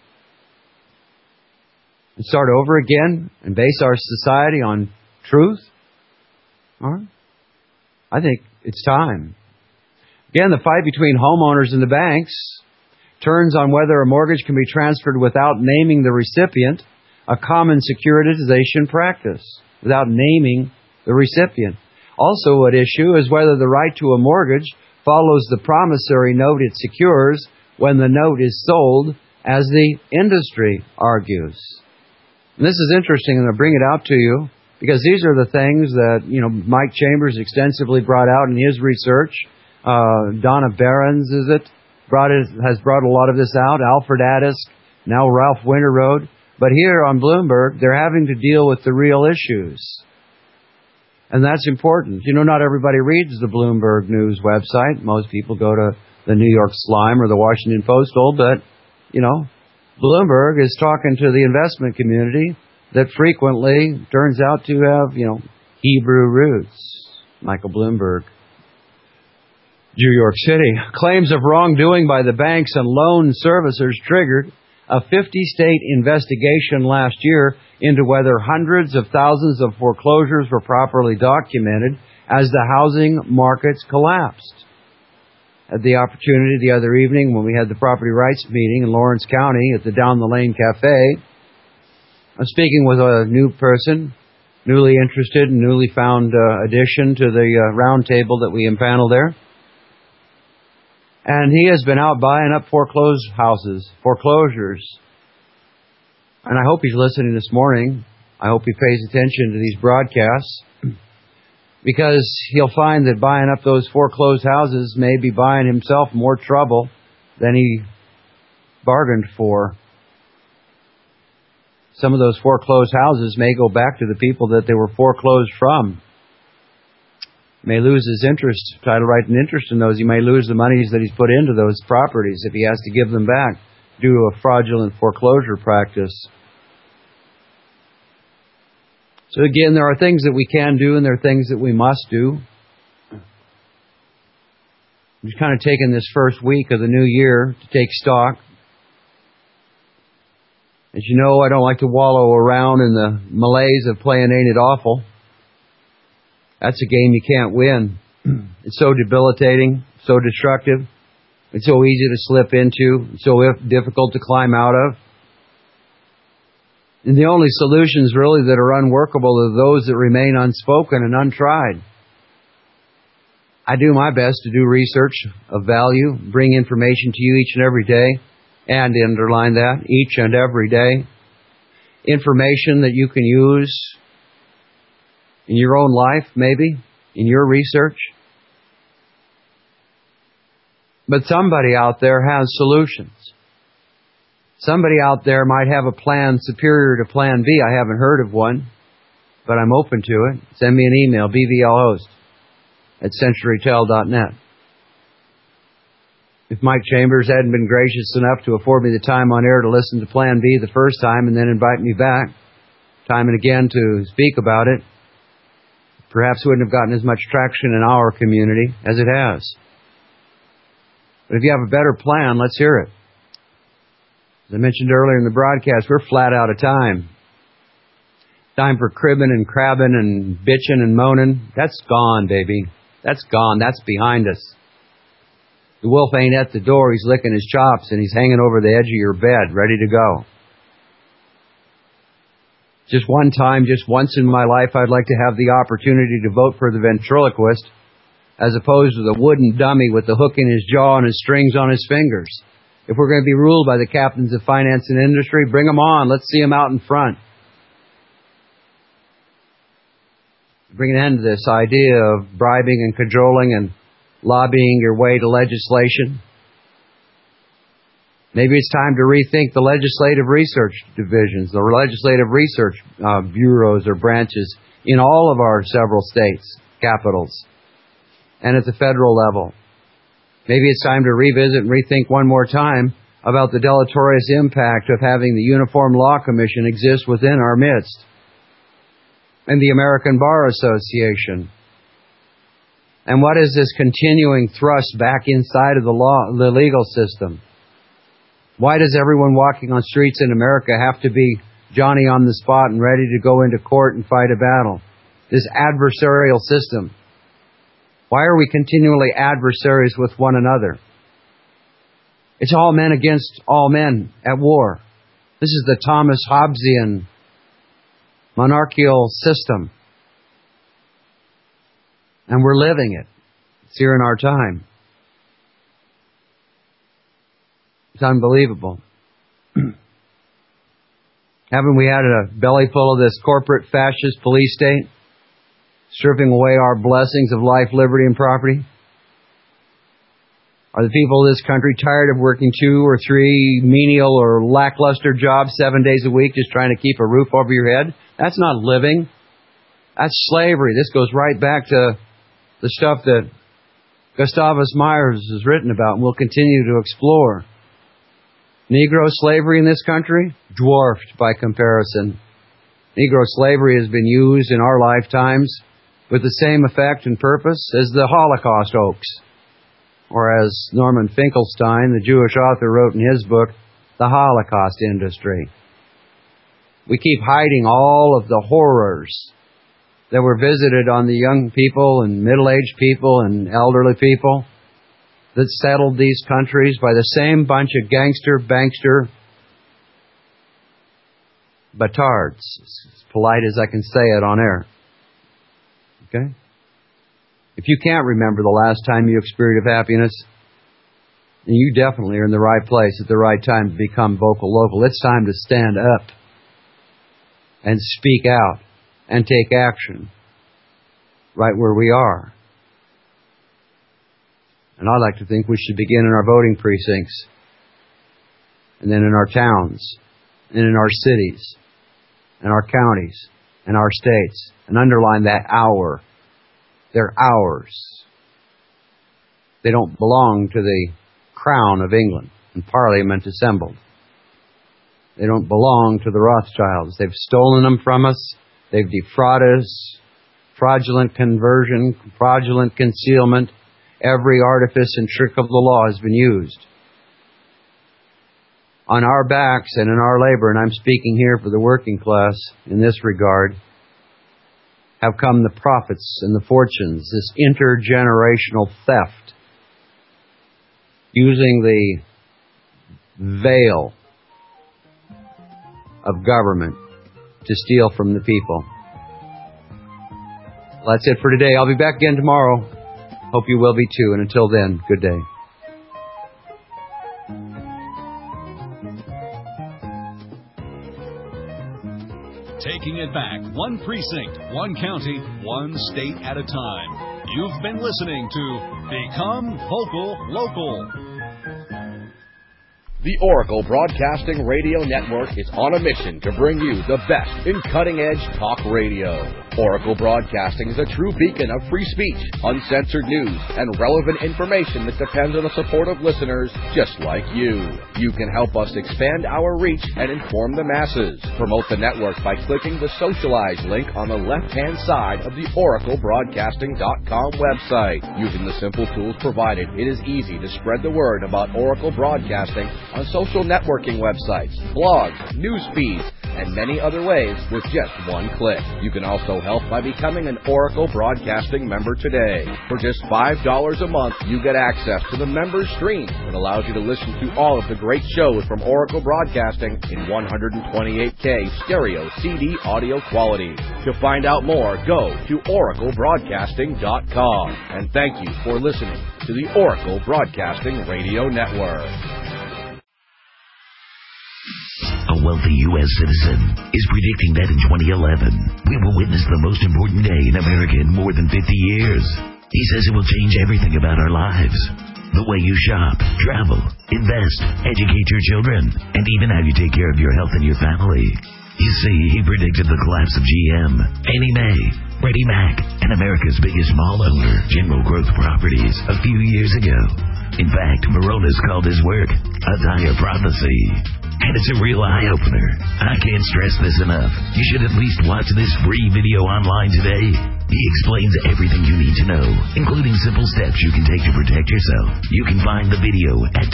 And start over again and base our society on truth? All right. I think it's time. Again, the fight between homeowners and the banks turns on whether a mortgage can be transferred without naming the recipient, a common securitization practice, without naming the recipient. Also at issue is whether the right to a mortgage follows the promissory note it secures when the note is sold, as the industry argues. And this is interesting, and I'll bring it out to you, because these are the things that, Mike Chambers extensively brought out in his research. Donna Behrens, has brought a lot of this out. Alfred Addis, now Ralph Winterrode. But here on Bloomberg, they're having to deal with the real issues. And that's important. Not everybody reads the Bloomberg News website. Most people go to the New York Slime or the Washington Postal, but, Bloomberg is talking to the investment community that frequently turns out to have, Hebrew roots. Michael Bloomberg. New York City. Claims of wrongdoing by the banks and loan servicers triggered a 50-state investigation last year into whether hundreds of thousands of foreclosures were properly documented as the housing markets collapsed. Had the opportunity the other evening when we had the property rights meeting in Lawrence County at the Down the Lane Cafe. I'm speaking with a new person, newly interested and newly found addition to the round table that we impaneled there. And he has been out buying up foreclosures. And I hope he's listening this morning. I hope he pays attention to these broadcasts, because he'll find that buying up those foreclosed houses may be buying himself more trouble than he bargained for. Some of those foreclosed houses may go back to the people that they were foreclosed from. May lose his interest, title right and interest in those. He may lose the monies that he's put into those properties if he has to give them back due to a fraudulent foreclosure practice. So again, there are things that we can do and there are things that we must do. I'm just kind of taking this first week of the new year to take stock. As you know, I don't like to wallow around in the malaise of playing Ain't It Awful. That's a game you can't win. It's so debilitating, so destructive. It's so easy to slip into, so difficult to climb out of. And the only solutions really that are unworkable are those that remain unspoken and untried. I do my best to do research of value, bring information to you each and every day, and underline that, each and every day. Information that you can use in your own life, maybe, in your research. But somebody out there has solutions. Somebody out there might have a plan superior to Plan B. I haven't heard of one, but I'm open to it. Send me an email, bvlhost@centurytel.net. If Mike Chambers hadn't been gracious enough to afford me the time on air to listen to Plan B the first time and then invite me back time and again to speak about it, perhaps wouldn't have gotten as much traction in our community as it has. But if you have a better plan, let's hear it. As I mentioned earlier in the broadcast, we're flat out of time. Time for cribbing and crabbing and bitching and moaning. That's gone, baby. That's gone. That's behind us. The wolf ain't at the door. He's licking his chops and he's hanging over the edge of your bed, ready to go. Just one time, just once in my life, I'd like to have the opportunity to vote for the ventriloquist as opposed to the wooden dummy with the hook in his jaw and his strings on his fingers. If we're going to be ruled by the captains of finance and industry, bring them on. Let's see them out in front. bring an end to this idea of bribing and cajoling and lobbying your way to legislation. Maybe it's time to rethink the legislative research divisions, the legislative research bureaus or branches in all of our several states, capitals, and at the federal level. Maybe it's time to revisit and rethink one more time about the deleterious impact of having the Uniform Law Commission exist within our midst, and the American Bar Association. And what is this continuing thrust back inside of the legal system? Why does everyone walking on streets in America have to be Johnny on the spot and ready to go into court and fight a battle? This adversarial system. Why are we continually adversaries with one another? It's all men against all men at war. This is the Thomas Hobbesian monarchical system. And we're living it. It's here in our time. It's unbelievable. Haven't we had a belly full of this corporate fascist police state, stripping away our blessings of life, liberty, and property? Are the people of this country tired of working 2 or 3 menial or lackluster jobs 7 days a week just trying to keep a roof over your head? That's not living. That's slavery. This goes right back to the stuff that Gustavus Myers has written about and will continue to explore. Negro slavery in this country, dwarfed by comparison. Negro slavery has been used in our lifetimes with the same effect and purpose as the Holocaust hoax. Or as Norman Finkelstein, the Jewish author, wrote in his book, The Holocaust Industry. We keep hiding all of the horrors that were visited on the young people and middle-aged people and elderly people that settled these countries by the same bunch of gangster, bankster, batards, as polite as I can say it on air. Okay? If you can't remember the last time you experienced happiness, then you definitely are in the right place at the right time to become vocal local. It's time to stand up and speak out and take action right where we are. And I like to think we should begin in our voting precincts, and then in our towns, and in our cities, and our counties, and our states, and underline that our. They're ours. They don't belong to the crown of England and Parliament assembled. They don't belong to the Rothschilds. They've stolen them from us. They've defrauded us. Fraudulent conversion, fraudulent concealment. Every artifice and trick of the law has been used. On our backs and in our labor, and I'm speaking here for the working class in this regard, have come the profits and the fortunes, this intergenerational theft, using the veil of government to steal from the people. Well, that's it for today. I'll be back again tomorrow. Hope you will be too. And until then, good day. Taking it back, one precinct, one county, one state at a time. You've been listening to Become Vocal Local. The Oracle Broadcasting Radio Network is on a mission to bring you the best in cutting-edge talk radio. Oracle Broadcasting is a true beacon of free speech, uncensored news, and relevant information that depends on the support of listeners just like you. You can help us expand our reach and inform the masses. Promote the network by clicking the Socialize link on the left-hand side of the OracleBroadcasting.com website. Using the simple tools provided, it is easy to spread the word about Oracle Broadcasting on social networking websites, blogs, news feeds, and many other ways with just one click. You can also help by becoming an Oracle Broadcasting member today. For just $5 a month, you get access to the members stream that allows you to listen to all of the great shows from Oracle Broadcasting in 128K stereo CD audio quality. To find out more, go to oraclebroadcasting.com. And thank you for listening to the Oracle Broadcasting Radio Network. wealthy U.S. citizen, is predicting that in 2011, we will witness the most important day in America in more than 50 years. He says it will change everything about our lives. The way you shop, travel, invest, educate your children, and even how you take care of your health and your family. You see, he predicted the collapse of GM, Annie Mae, Freddie Mac, and America's biggest mall owner, General Growth Properties, a few years ago. In fact, Moronis called his work a dire prophecy. And it's a real eye-opener. I can't stress this enough. You should at least watch this free video online today. He explains everything you need to know, including simple steps you can take to protect yourself. You can find the video at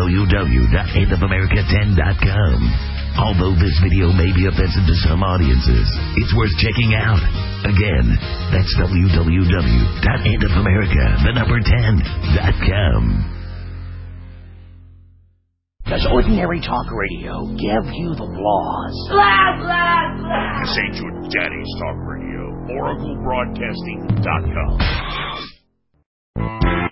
www.endofamerica10.com. Although this video may be offensive to some audiences, it's worth checking out. Again, that's www.endofamerica10.com. Does ordinary talk radio give you the laws? Blah, blah, blah. This ain't your daddy's talk radio. OracleBroadcasting.com.